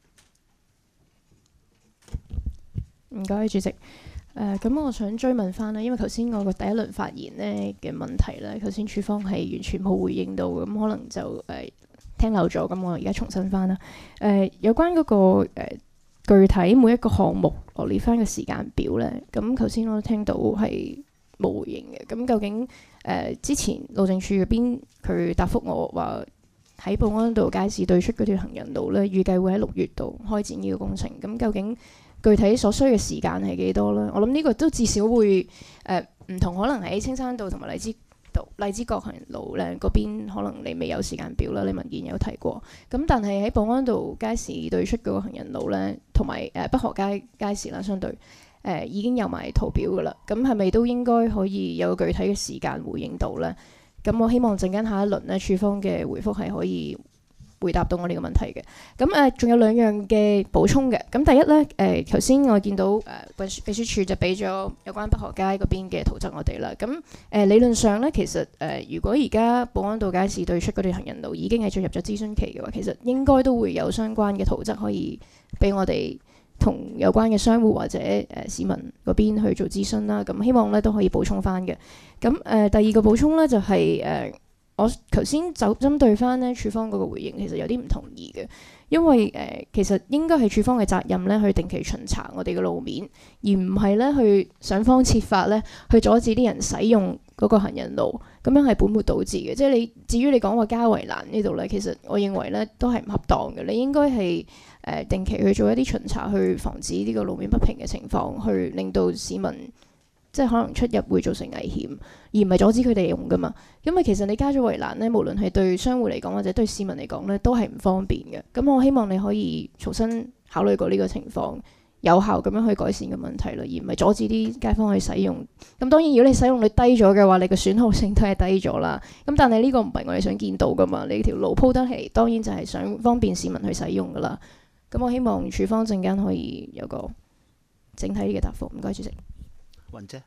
唔該主席。誒咁、呃，我想追問翻啦，因為頭先我個第一輪發言呢嘅問題咧，頭先處方係完全冇回應到，咁可能就誒、呃、聽漏咗，咁我而家重申翻啦。誒、呃、有關嗰、那個、呃、具體每一個項目羅列翻嘅時間表咧，咁頭先我都聽到係冇回應嘅。咁究竟誒、呃、之前路政署嗰邊佢答覆我話喺保安道街市對出嗰條行人路咧，預計會喺六月度開展呢個工程，咁究竟具體所需嘅時間係幾多咧？我諗呢個都至少會誒唔、呃、同，可能喺青山道同埋荔枝道、荔枝角行人路咧嗰邊，可能你未有時間表啦。你文件有提過，咁但係喺保安道街市對出嗰個行人路咧，同埋誒北河街街市啦，相對誒、呃、已經有埋圖表噶啦。咁係咪都應該可以有具體嘅時間回應到咧？咁我希望陣間下一輪咧，處方嘅回覆係可以回答到我呢個問題嘅。咁誒，仲、呃、有兩樣嘅補充嘅。咁第一咧，誒頭先我見到誒秘書秘書處就俾咗有關北河街嗰邊嘅圖則我哋啦。咁誒、呃、理論上咧，其實誒、呃、如果而家保安道街市對出嗰條行人路已經係進入咗諮詢期嘅話，其實應該都會有相關嘅圖則可以俾我哋同有關嘅商戶或者誒、呃、市民嗰邊去做諮詢啦。咁希望咧都可以補充翻嘅。咁誒、呃、第二個補充咧就係、是、誒。呃我頭先就針對翻咧處方嗰個回應，其實有啲唔同意嘅，因為誒、呃、其實應該係處方嘅責任咧，去定期巡查我哋嘅路面，而唔係咧去想方設法咧去阻止啲人使用嗰個行人路，咁樣係本末倒置嘅。即係你至於你講話加圍欄呢度呢，其實我認為呢都係唔恰當嘅。你應該係誒、呃、定期去做一啲巡查，去防止呢個路面不平嘅情況，去令到市民即係可能出入會造成危險，而唔係阻止佢哋用噶嘛。因為其實你加咗圍欄呢，無論係對商戶嚟講或者對市民嚟講呢，都係唔方便嘅。咁我希望你可以重新考慮過呢個情況，有效咁樣去改善個問題咯，而唔係阻止啲街坊去使用。咁當然，如果你使用率低咗嘅話，你個損耗性都係低咗啦。咁但係呢個唔係我哋想見到噶嘛。你條路鋪得起，當然就係想方便市民去使用噶啦。咁我希望署方陣間可以有個整體嘅答覆。唔該，主席。 雲姐。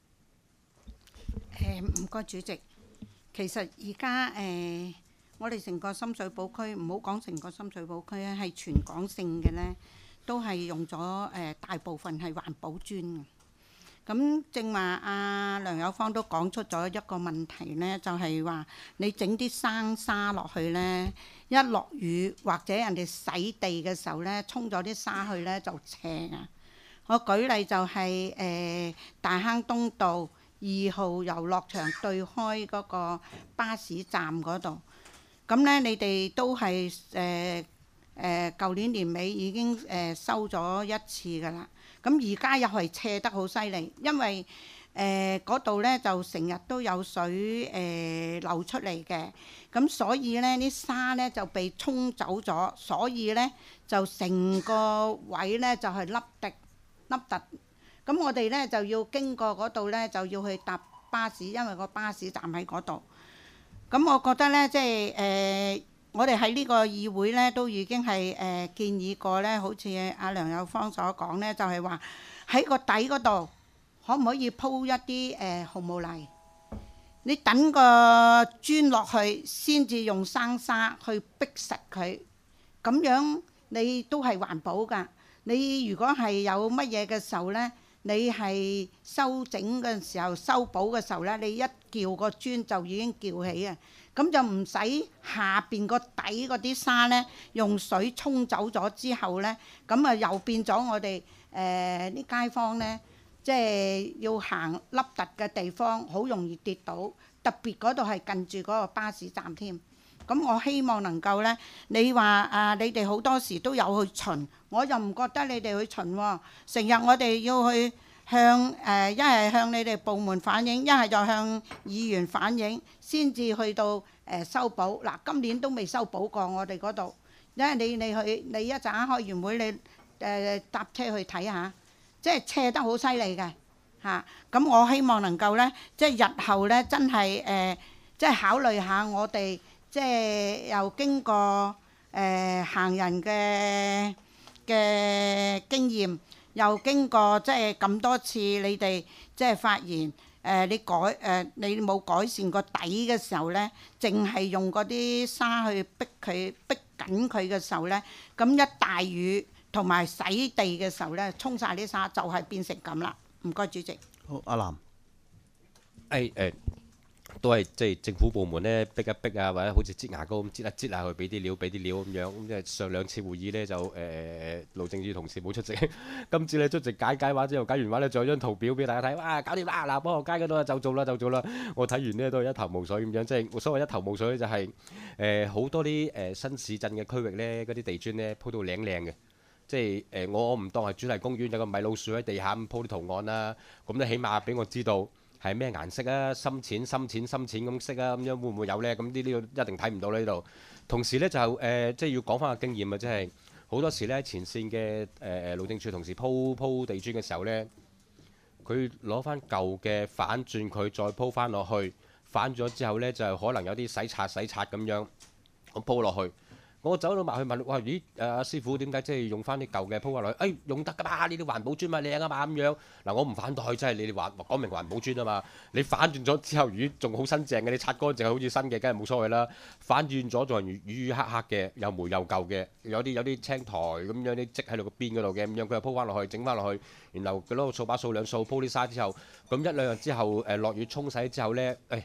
誒唔該，主席。其實而家誒，我哋成個深水埗區，唔好講成個深水埗區咧，係全港性嘅咧，都係用咗誒、呃、大部分係環保磚嘅。咁正話阿梁友芳都講出咗一個問題咧，就係、是、話你整啲生沙落去咧，一落雨或者人哋洗地嘅時候咧，沖咗啲沙去咧就斜啊！我舉例就係、是、誒、呃、大坑東道二號遊樂場對開嗰個巴士站嗰度，咁咧你哋都係誒誒舊年年尾已經誒、呃、收咗一次㗎啦。咁而家又係斜得好犀利，因為誒嗰度咧就成日都有水誒、呃、流出嚟嘅，咁所以咧啲沙咧就被沖走咗，所以咧就成個位咧就係凹凸凹凸。咁我哋咧就要經過嗰度咧，就要去搭巴士，因為個巴士站喺嗰度。咁我覺得咧，即係誒、呃，我哋喺呢個議會咧，都已經係誒、呃、建議過咧，好似阿梁友芳所講咧，就係話喺個底嗰度，可唔可以鋪一啲誒、呃、紅毛泥？你等個磚落去，先至用生沙去逼實佢，咁樣你都係環保㗎。你如果係有乜嘢嘅時候咧，你係修整嘅時候、修補嘅時候咧，你一撬個磚就已經撬起啊！咁就唔使下邊個底嗰啲沙咧，用水沖走咗之後咧，咁啊又變咗我哋誒啲街坊咧，即係要行凹凸嘅地方，好容易跌倒。特別嗰度係近住嗰個巴士站添。咁我希望能夠咧，你話啊，你哋好多時都有去巡，我又唔覺得你哋去巡喎。成日我哋要去向誒，一係向你哋部門反映，一係就向議員反映，先至去到誒修補。嗱，今年都未修補過我哋嗰度，因為你你去你一陣開完會，你誒搭車去睇下，即係斜得好犀利嘅嚇。咁我希望能夠咧，即係日後咧，真係誒，即係考慮下我哋。即係又經過誒、呃、行人嘅嘅經驗，又經過即係咁多次你哋即係發言誒、呃，你改誒、呃、你冇改善個底嘅時候咧，淨係用嗰啲沙去逼佢逼緊佢嘅時候咧，咁一大雨同埋洗地嘅時候咧，沖晒啲沙就係變成咁啦。唔該，主席。 好，阿南。 誒誒。都係即係政府部門咧逼一逼啊，或者好似擠牙膏咁擠一擠下佢，俾啲料俾啲料咁樣。咁即係上兩次會議咧就誒、呃、路政署同事冇出席，今次咧出席解解話之後，解完話咧仲有張圖表俾大家睇，哇搞掂啦！嗱，幫學街嗰度就做啦就做啦。我睇完咧都係一頭霧水咁樣，即係所謂一頭霧水咧就係誒好多啲誒、呃、新市鎮嘅區域咧，嗰啲地磚咧鋪到靚靚嘅。即係誒、呃、我唔當係主題公園，有個米老鼠喺地下咁鋪啲圖案啦，咁咧起碼俾我知道。係咩顏色啊？深淺、深淺、深淺咁色啊？咁樣會唔會有呢？咁呢呢個一定睇唔到呢度。同時呢，就誒、呃，即係要講翻個經驗啊！即係好多時呢，前線嘅誒誒路政署同事鋪鋪地磚嘅時候呢，佢攞翻舊嘅反轉佢，再鋪翻落去，反咗之後呢，就可能有啲洗刷洗刷咁樣咁鋪落去。我走到埋去問，哇！咦？誒、啊、師傅點解即係用翻啲舊嘅鋪翻落去？誒、哎、用得㗎嘛？呢啲環保磚咪靚啊嘛咁樣。嗱，我唔反對，即係你哋話講明環保磚啊嘛。你反轉咗之後，如果仲好新淨嘅，你擦乾淨好似新嘅，梗係冇所謂啦。反轉咗仲係淤淤黑黑嘅，又霉又舊嘅，有啲有啲青苔咁樣啲積喺度個邊嗰度嘅，咁樣佢又鋪翻落去，整翻落去，然後佢攞個掃把掃兩掃，鋪啲沙之後，咁一兩日之後誒落雨沖洗之後咧，誒、哎。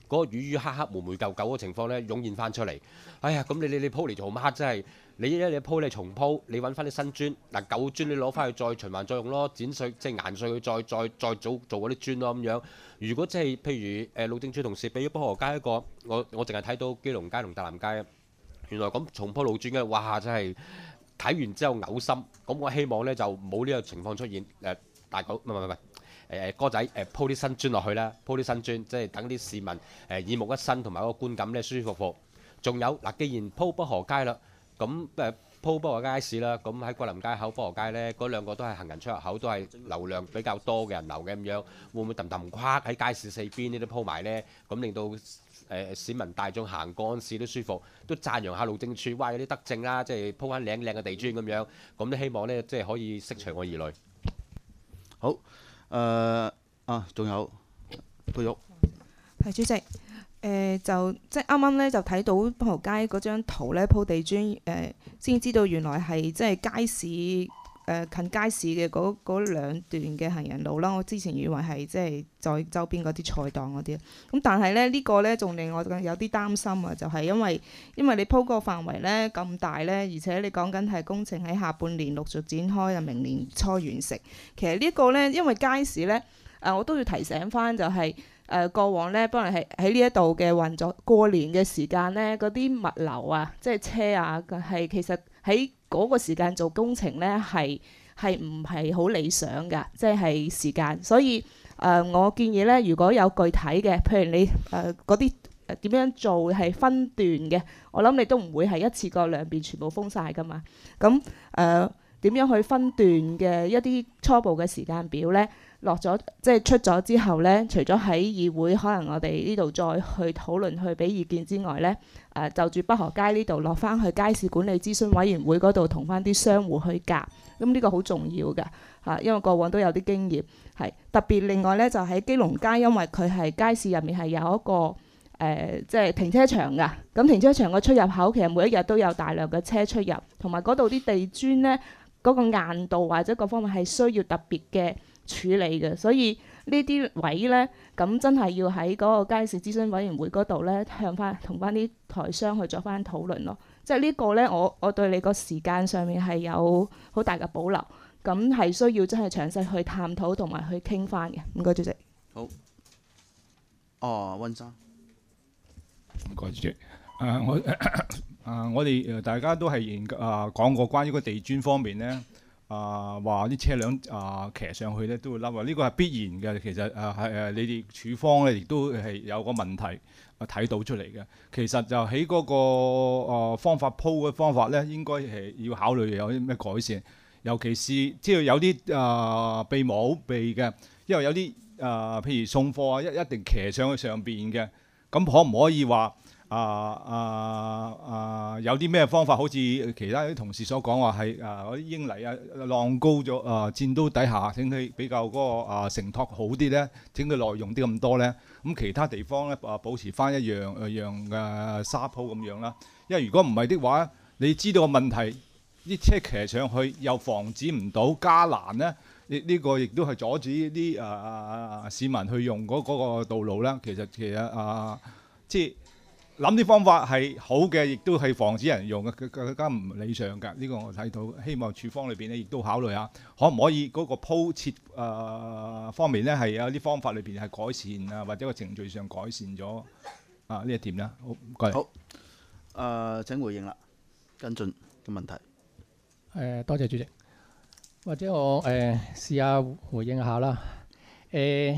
嗰個雨雨黑黑霉霉舊舊嘅情況咧湧現翻出嚟。哎呀，咁你你你鋪嚟做乜？真係你一你鋪你重鋪，你揾翻啲新磚，嗱舊磚你攞翻去再循環再用咯，剪碎即係研碎佢，再再再做做嗰啲磚咯咁樣。如果即係譬如誒路政署同事俾咗北河街一個，我我淨係睇到基隆街同大南街，原來咁重鋪路磚嘅，哇！真係睇完之後嘔心。咁我希望咧就冇呢個情況出現。誒、呃、大狗唔係唔係唔係誒哥仔誒、呃、鋪啲新磚落去啦，鋪啲新磚，即係等啲市民誒、呃、耳目一新同埋嗰個觀感咧舒舒服服。仲有嗱，既然鋪北河街啦，咁誒鋪北河街市啦，咁喺桂林街口北河街咧，嗰兩個都係行人出入口，都係流量比較多嘅人流嘅咁樣，會唔會揼揼跨喺街市四邊呢啲鋪埋咧？咁令到誒、呃、市民大眾行過嗰陣時都舒服，都讚揚下路政署，哇有啲德政啦，即係鋪翻靚靚嘅地磚咁樣，咁都希望咧即係可以釋除我疑慮。 好，誒、呃、啊，仲有佩玉， 係主席。誒、呃、就即係啱啱咧就睇到北河街嗰張圖咧鋪地磚誒，先、呃、知道原來係即係街市誒、呃、近街市嘅嗰嗰兩段嘅行人路啦。我之前以為係即係在周邊嗰啲菜檔嗰啲，咁但係咧呢、呢個咧仲令我有啲擔心啊，就係、係、因為因為你鋪個範圍咧咁大咧，而且你講緊係工程喺下半年陸續展開，又明年初完成。其實呢個咧因為街市咧誒、呃、我都要提醒翻就係、係。誒、呃、過往咧，幫人係喺呢一度嘅運作，過年嘅時間咧，嗰啲物流啊，即係車啊，係其實喺嗰個時間做工程咧，係係唔係好理想㗎？即係時間，所以誒、呃，我建議咧，如果有具體嘅，譬如你誒嗰啲誒點樣做係分段嘅，我諗你都唔會係一次過兩邊全部封晒㗎嘛。咁誒點樣去分段嘅一啲初步嘅時間表咧？落咗即係出咗之後呢，除咗喺議會可能我哋呢度再去討論去俾意見之外呢，誒、呃、就住北河街呢度落翻去街市管理諮詢委員會嗰度同翻啲商戶去夾，咁呢個好重要㗎嚇、啊，因為過往都有啲經驗係特別。另外呢，就喺基隆街，因為佢係街市入面係有一個誒、呃、即係停車場㗎，咁停車場個出入口其實每一日都有大量嘅車出入，同埋嗰度啲地磚呢，嗰、嗰個硬度或者各方面係需要特別嘅處理嘅，所以呢啲位呢，咁真係要喺嗰個街市諮詢委員會嗰度呢，向翻同翻啲台商去作翻討論咯。即係呢個呢，我我對你個時間上面係有好大嘅保留，咁係需要真係詳細去探討同埋去傾翻嘅。唔該，主席。 好。哦，溫生。 唔該，主席。誒我誒我哋誒大家都係研究誒講過關於個地磚方面呢。啊，話啲車輛啊騎上去咧都會凹啊！呢個係必然嘅。其實啊係誒，你哋處方咧亦都係有個問題啊睇到出嚟嘅。其實就喺嗰個啊方法鋪嘅方法咧，應該係要考慮有啲咩改善。尤其是即係有啲啊避無避嘅，因為有啲啊譬如送貨啊一一定騎上去上邊嘅，咁可唔可以話？啊啊啊！有啲咩方法？好似其他啲同事所講話係啊嗰啲英泥啊晾高咗啊箭刀底下，整佢比較嗰個啊承托好啲咧，整佢耐用啲咁多咧。咁其他地方咧啊保持翻一樣一樣嘅沙鋪咁樣啦。因為如果唔係的話，你知道個問題，啲車騎上去又防止唔到加難咧，呢、這、呢個亦都係阻止啲啊啊市民去用嗰嗰個道路啦。其實其實啊，即係。諗啲方法係好嘅，亦都係防止人用嘅，更加唔理想㗎。呢、這個我睇到，希望處方裏邊咧亦都考慮下，可唔可以嗰個鋪設誒、呃、方面咧係有啲方法裏邊係改善啊，或者個程序上改善咗啊呢一點啦。好，唔該。好，誒、 呃、請回應啦，跟進嘅問題。誒、 呃，多謝主席。或者我誒、呃、試下回應下啦。誒、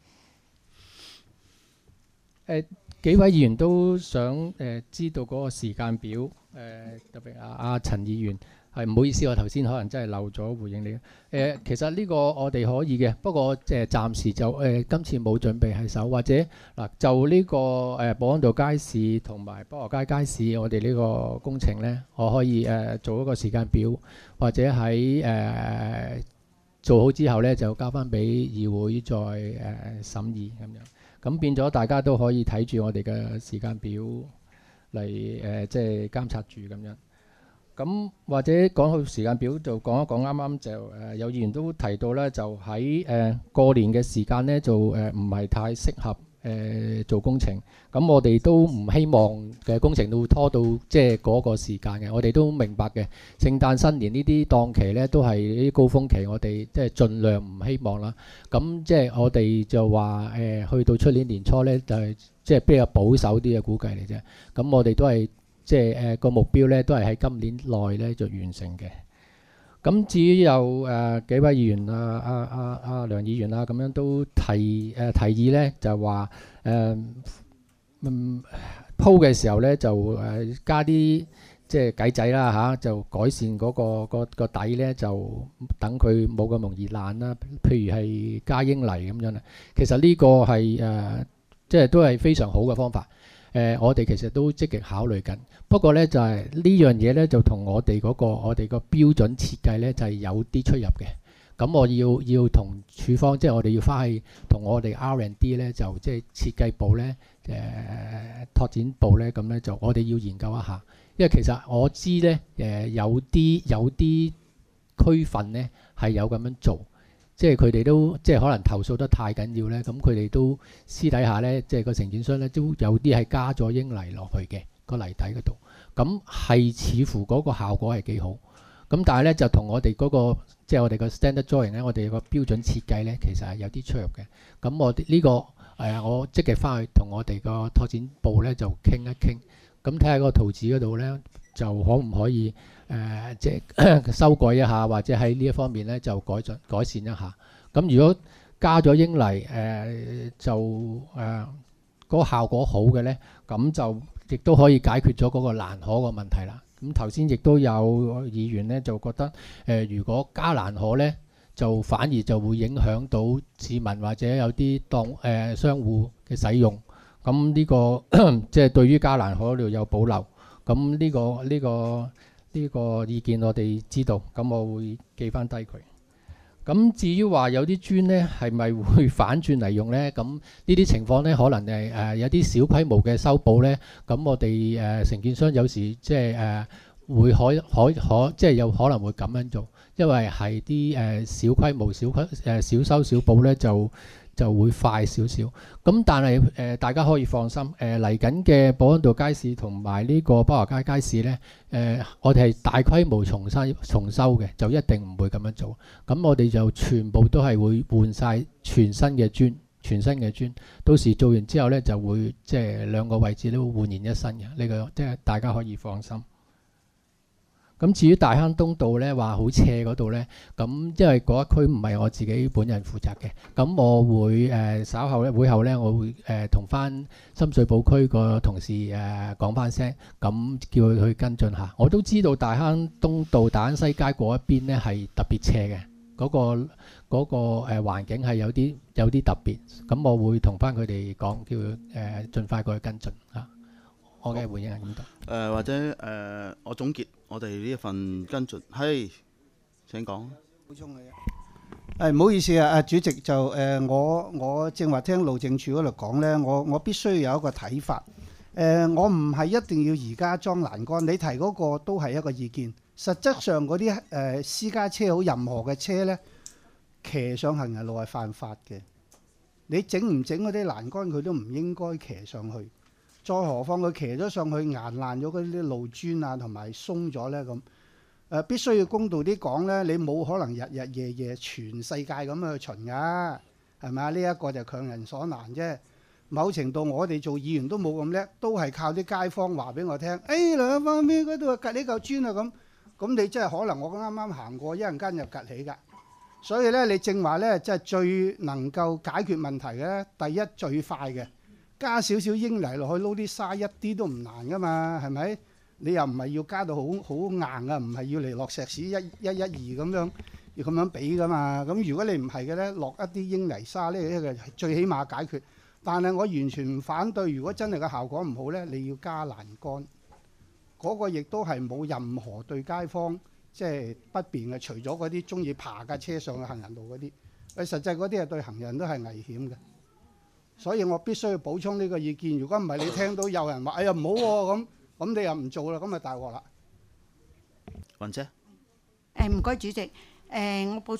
呃、誒。呃幾位議員都想誒、呃、知道嗰個時間表，誒、呃、特別阿阿陳議員係唔好意思，我頭先可能真係漏咗回應你。誒、呃、其實呢個我哋可以嘅，不過誒、呃、暫時就誒、呃、今次冇準備喺手，或者嗱、呃、就呢、這個誒、呃、保安道街市同埋北河街街市，我哋呢個工程咧，我可以誒、呃、做一個時間表，或者喺誒、呃、做好之後咧就交翻俾議會再誒、呃、審議咁樣。咁變咗大家都可以睇住我哋嘅時間表嚟誒、呃，即係監察住咁樣。咁或者講到時間表，就講一講啱啱就誒、呃、有議員都提到咧，就喺誒、呃、過年嘅時間咧，就誒唔係太適合誒、 誒做工程。咁我哋都唔希望嘅工程都拖到即係嗰個時間嘅。我哋都明白嘅，聖誕新年呢啲檔期呢都係啲高峰期，我哋即係盡量唔希望啦。咁即係我哋就話誒，去到出年年初呢，就係即係比較保守啲嘅估計嚟啫。咁我哋都係即係誒個目標呢，都係喺今年內呢就完成嘅。咁至於有誒、呃、幾位議員啊啊啊啊梁議員啊咁樣都提誒、呃、提議呢，就話誒嗯鋪嘅時候呢，就誒、呃、加啲即係計仔啦嚇、啊，就改善嗰、個個個底呢，就等佢冇咁容易爛啦。譬如係加英泥咁樣啦，其實呢個係誒、呃、即係都係非常好嘅方法。誒、呃，我哋其實都積極考慮緊，不過呢，就係、是、呢樣嘢呢，就同我哋嗰、那個我哋個標準設計呢，就係、是、有啲出入嘅。咁我要要同處方，即係我哋要翻去同我哋 R and D 呢，就即係設計部呢、誒、呃、拓展部呢，咁呢，就我哋要研究一下，因為其實我知呢，誒有啲有啲區份呢係有咁樣做。即係佢哋都即係可能投訴得太緊要呢，咁佢哋都私底下呢，即係個承建商呢，都有啲係加咗英泥落去嘅個泥底嗰度，咁係似乎嗰個效果係幾好。咁但係呢，就同我哋嗰、嗰個即係我哋個 standard drawing 呢，我哋個標準設計呢，其實係有啲出入嘅。咁我呢、呢個誒、呃，我積極翻去同我哋個拓展部呢，就傾一傾，咁睇下個圖紙嗰度呢，就可唔可以誒、呃，即係修改一下，或者喺呢一方面咧就改進改善一下。咁如果加咗英泥誒、呃，就誒嗰、呃嗰個效果好嘅咧，咁就亦都可以解決咗嗰個欄河個問題啦。咁頭先亦都有議員咧就覺得誒、呃，如果加欄河咧，就反而就會影響到市民或者有啲當誒、呃、商戶嘅使用。咁呢、呢個即係對於加欄河嗰度有保留。咁呢、呢個呢、呢個呢、呢個意見我哋知道，咁我會記翻低佢。咁至於話有啲磚呢係咪會反轉嚟用呢？咁呢啲情況呢，可能係誒、呃、有啲小規模嘅修補呢。咁我哋誒、呃、承建商有時即係誒會可可可即係有可能會咁樣做，因為係啲誒小規模小規誒、呃、小修小補呢就。就會快少少，咁但係誒、呃、大家可以放心，誒嚟緊嘅保安道街市同埋呢個北華街街市呢，誒、呃、我哋係大規模重新重修嘅，就一定唔會咁樣做。咁我哋就全部都係會換晒全新嘅磚，全新嘅磚。到時做完之後呢，就會即係兩個位置都煥然一新嘅，呢、這個即係大家可以放心。咁至於大坑東道呢，話好斜嗰度呢，咁因為嗰一區唔係我自己本人負責嘅，咁我會誒、呃、稍後咧會後呢，我會誒同翻深水埗區個同事誒講翻聲，咁叫佢去跟進下。我都知道大坑東道、大坑西街嗰一邊呢係特別斜嘅，嗰、嗰個嗰、嗰個誒、呃、環境係有啲有啲特別，咁我會同翻佢哋講，叫佢誒盡快過去跟進嚇。我嘅回應係咁多。 誒或者誒、呃，我總結我哋呢一份跟進，係請講。 補充嘅啫。誒唔好意思啊，啊主席就誒、呃、我我正話聽路政署嗰度講咧，我我必須有一個睇法。誒、呃、我唔係一定要而家裝欄杆，你提嗰個都係一個意見。實質上嗰啲誒私家車好任何嘅車咧，騎上行人路係犯法嘅。你整唔整嗰啲欄杆，佢都唔應該騎上去。再何況佢騎咗上去硬爛咗嗰啲路磚啊，同埋鬆咗呢。咁、呃、必須要公道啲講呢，你冇可能日日夜夜全世界咁去巡㗎，係咪啊？呢、這、一個就強人所難啫。某程度我哋做議員都冇咁叻，都係靠啲街坊話俾我聽。誒兩方面嗰度啊，趌呢嚿磚啊咁，咁你真係可能我啱啱行過，一陣間就趌起㗎。所以呢，你正話呢，即係最能夠解決問題嘅呢，第一最快嘅。加少少英泥落去撈啲沙，一啲都唔難噶嘛，係咪？你又唔係要加到好好硬啊，唔係要嚟落石屎一一一二咁樣要咁樣俾噶嘛。咁如果你唔係嘅咧，落一啲英泥沙呢，呢個最起碼解決。但係我完全唔反對，如果真係個效果唔好咧，你要加欄杆。嗰個亦都係冇任何對街坊即係不便嘅，除咗嗰啲中意爬架車上去行人路嗰啲，誒實際嗰啲係對行人都係危險嘅。所以我必須要補充呢個意見。如果唔係你聽到有人話：哎呀唔好喎咁，咁你又唔做啦，咁咪大鑊啦。 雲姐， 誒唔該主席，誒、呃、我補充，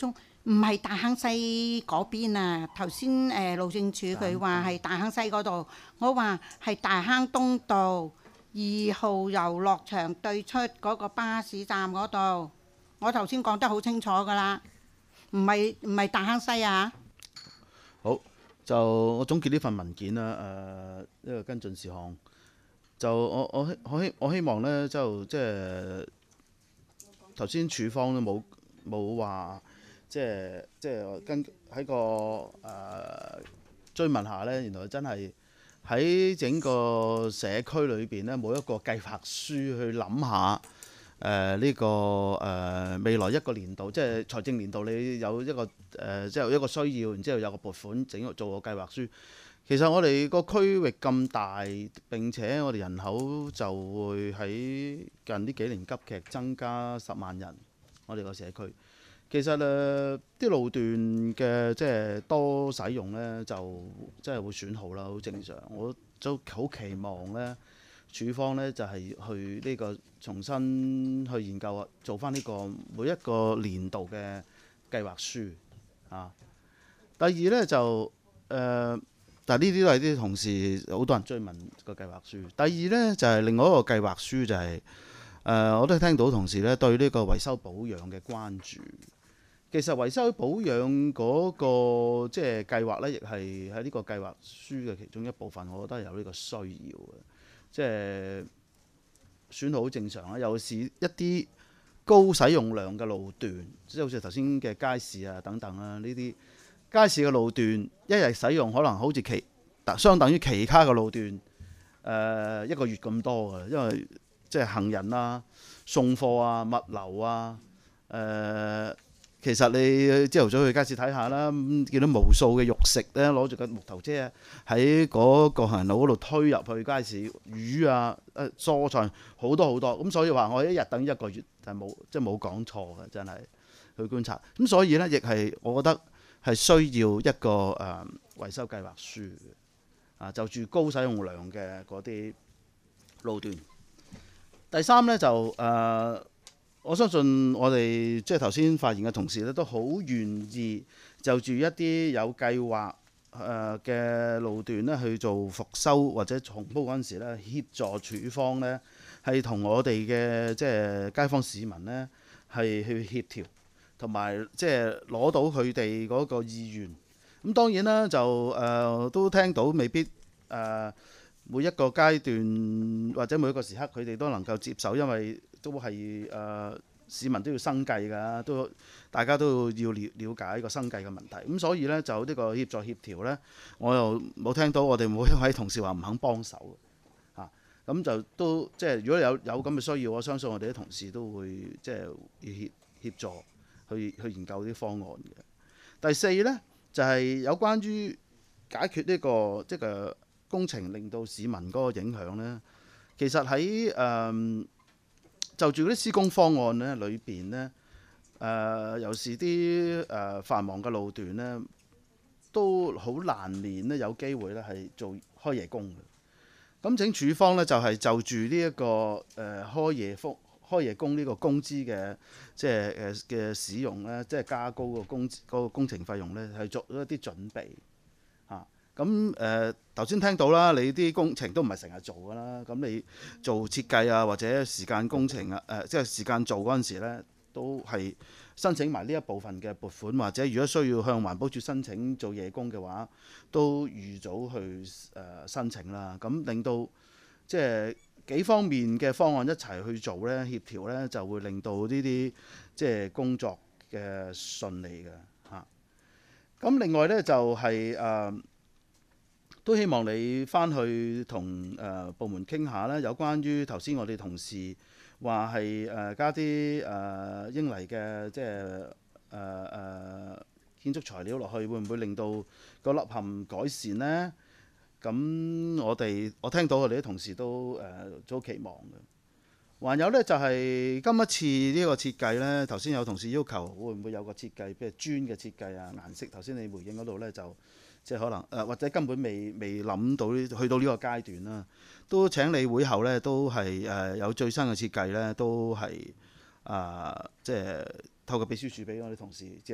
唔係大坑西嗰邊啊！頭先誒路政署佢話係大坑西嗰度，我話係大坑東道二號遊樂場對出嗰個巴士站嗰度。我頭先講得好清楚㗎啦，唔係唔係大坑西啊！ 好，就我總結呢份文件啦。誒、呃，呢個跟進事項，就我我希我希我希望呢，就即係頭先署方都冇冇話。即係即係跟喺個誒、呃、追問下呢，原來真係喺整個社區裏邊呢，冇一個計劃書去諗下誒呢個誒、呃、未來一個年度，即係財政年度你有一個誒、呃、即係一個需要，然之後有個撥款整做個計劃書。其實我哋個區域咁大，並且我哋人口就會喺近呢幾年急劇增加十萬人，我哋個社區。其實誒啲、呃、路段嘅即係多使用呢，就真係會損耗啦，好正常。我都好期望呢，署方呢就係、是、去呢個重新去研究啊，做翻呢個每一個年度嘅計劃書啊。第二呢，就誒、呃，但係呢啲都係啲同事好多人追問個計劃書。第二呢，就係、是、另外一個計劃書就係、是、誒、呃，我都聽到同事呢對呢個維修保養嘅關注。其實維修保養嗰個即係計劃呢，亦係喺呢個計劃書嘅其中一部分，我覺得有呢個需要嘅。即係損耗好正常啦，尤其是一啲高使用量嘅路段，即係好似頭先嘅街市啊等等啊，呢啲街市嘅路段一日使用可能好似其相等於其他嘅路段誒、呃、一個月咁多嘅，因為即係行人啊、送貨啊、物流啊誒。呃其實你朝頭早去街市睇下啦，見到無數嘅肉食咧，攞住個木頭車喺嗰個行人路嗰度推入去街市，魚啊、誒蔬菜好多好多，咁所以話我一日等於一個月，係冇即係冇講錯嘅，真係去觀察。咁所以呢，亦係我覺得係需要一個誒、呃、維修計劃書啊，就住高使用量嘅嗰啲路段。第三呢，就誒。呃我相信我哋即係頭先發言嘅同事咧，都好願意就住一啲有計劃誒嘅路段咧去做復修或者重鋪嗰陣時咧，協助署方咧係同我哋嘅即係街坊市民咧係去協調，同埋即係攞到佢哋嗰個意願。咁當然啦，就誒、呃、都聽到未必誒、呃、每一個階段或者每一個時刻佢哋都能夠接受，因為都係誒、呃、市民都要生計㗎，都大家都要了了解個生計嘅問題。咁所以呢，就呢個協助協調呢，我又冇聽到我哋每一位同事話唔肯幫手嚇。咁、啊、就都即係如果有有咁嘅需要，我相信我哋啲同事都會即係協協助去去研究啲方案嘅。第四呢，就係、是、有關於解決呢、這個即係、就是、工程令到市民嗰個影響呢。其實喺誒。呃就住嗰啲施工方案咧，裏邊呢，誒、呃，尤其是啲誒、呃、繁忙嘅路段呢，都好難免咧有機會咧係做開夜工嘅。咁請署方呢，就係、是、就住呢一個誒、呃、開夜風開夜工呢個工資嘅即係誒嘅使用呢，即係加高個工嗰、那個工程費用呢，係作咗一啲準備嚇。咁誒頭先聽到啦，你啲工程都唔係成日做㗎啦。咁你做設計啊，或者時間工程啊，誒、呃、即係時間做嗰陣時咧，都係申請埋呢一部分嘅撥款，或者如果需要向環保署申請做夜工嘅話，都預早去誒、呃、申請啦。咁令到即係幾方面嘅方案一齊去做咧，協調咧，就會令到呢啲即係工作嘅順利嘅嚇。咁、啊、另外咧就係、是、誒。呃都希望你翻去同誒、呃、部門傾下啦，有關於頭先我哋同事話係誒加啲誒英泥嘅即係誒誒建築材料落去，會唔會令到個凹陷改善呢？咁我哋我聽到我哋啲同事都誒都、呃、期望嘅。還有呢，就係、是、今一次呢個設計呢，頭先有同事要求會唔會有個設計，譬如磚嘅設計啊、顏色。頭先你回應嗰度呢，就。即係可能誒、呃，或者根本未未諗到去到呢個階段啦，都請你會後咧，都係誒、呃、有最新嘅設計咧，都係啊、呃，即係透過秘書處俾我哋同事，就有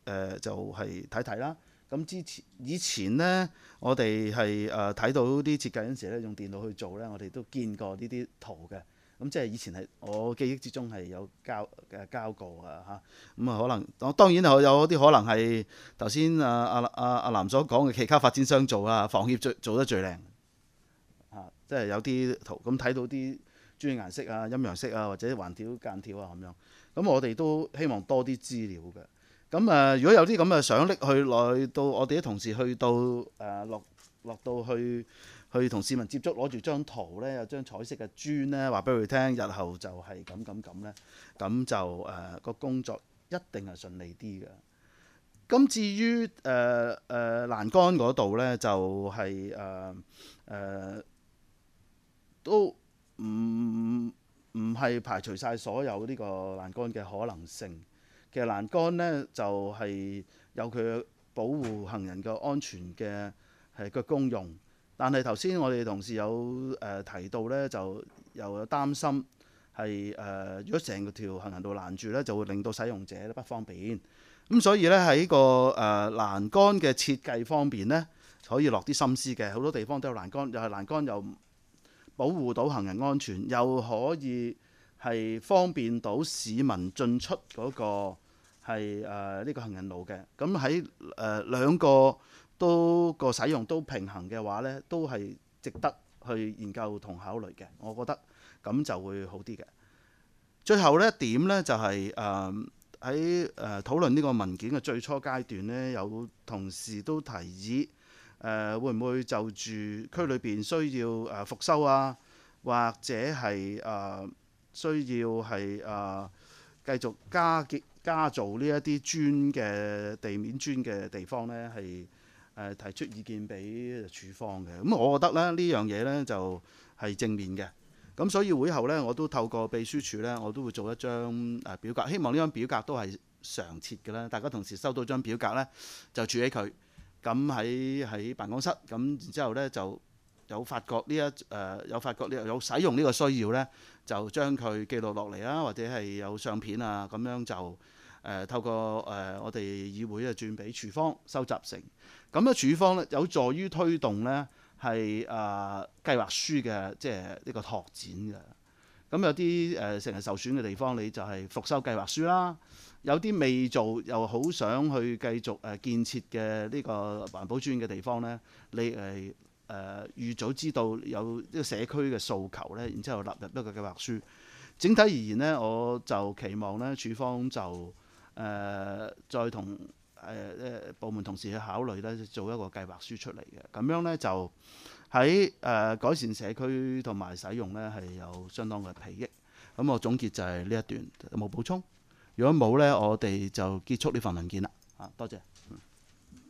誒就係睇睇啦。咁之前以前呢，我哋係誒睇到啲設計嗰陣時咧，用電腦去做呢，我哋都見過呢啲圖嘅。咁即係以前係我記憶之中係有交誒交過啊嚇。咁啊可能當當然有有啲可能係頭先啊啊啊阿南所講嘅其他發展商做啊，房協最做得最靚啊，即係有啲圖咁睇到啲專業顏色啊、陰陽色啊，或者橫條間條啊咁樣。咁我哋都希望多啲資料嘅。咁誒、呃，如果有啲咁嘅相拎去來到我哋啲同事去到誒、呃、落落到去去同市民接觸，攞住張圖咧，有張彩色嘅磚咧，話俾佢聽，日後就係咁咁咁咧，咁就誒個、呃、工作一定係順利啲嘅。咁至於誒誒欄杆嗰度咧，就係誒誒都唔唔係排除晒所有呢個欄杆嘅可能性。其實欄杆呢，就係、是、有佢保護行人嘅安全嘅係個功用，但係頭先我哋同事有誒、呃、提到呢，就又有擔心係誒、呃、如果成條行人道攔住呢，就會令到使用者不方便。咁所以呢，喺個誒欄杆嘅設計方面呢，可以落啲心思嘅。好多地方都有欄杆，又係欄杆又保護到行人安全，又可以係方便到市民進出嗰、那個。係誒呢個行人路嘅，咁喺誒兩個都個使用都平衡嘅話呢，都係值得去研究同考慮嘅。我覺得咁就會好啲嘅。最後呢一點呢，就係誒喺誒討論呢個文件嘅最初階段呢，有同事都提議誒、呃、會唔會就住區裏邊需要誒、呃、復修啊，或者係誒、呃、需要係誒、呃、繼續加結。加做呢一啲磚嘅地面磚嘅地方呢，係誒、呃、提出意見俾署方嘅。咁我覺得咧呢樣嘢呢，就係、是、正面嘅。咁所以會後呢，我都透過秘書處呢，我都會做一張誒表格，希望呢張表格都係常設嘅啦。大家同時收到張表格呢，就儲起佢，咁喺喺辦公室，咁然之後呢，就有發覺呢一誒、呃、有發覺呢有使用呢個需要呢，就將佢記錄落嚟啊，或者係有相片啊，咁樣就誒、呃、透過誒、呃、我哋議會啊轉俾署方收集成。咁咧署方咧有助於推動呢係誒計劃書嘅即係呢個拓展嘅。咁有啲誒成日受損嘅地方，你就係復修計劃書啦。有啲未做又好想去繼續誒建設嘅呢個環保磚嘅地方呢，你誒。誒、呃、預早知道有呢個社區嘅訴求呢，然之後納入一個計劃書。整體而言呢，我就期望呢署方就誒、呃、再同誒誒部門同事去考慮呢，做一個計劃書出嚟嘅。咁樣呢，就喺誒、呃、改善社區同埋使用呢，係有相當嘅裨益。咁我總結就係呢一段，有冇補充？如果冇呢，我哋就結束呢份文件啦。啊，多謝。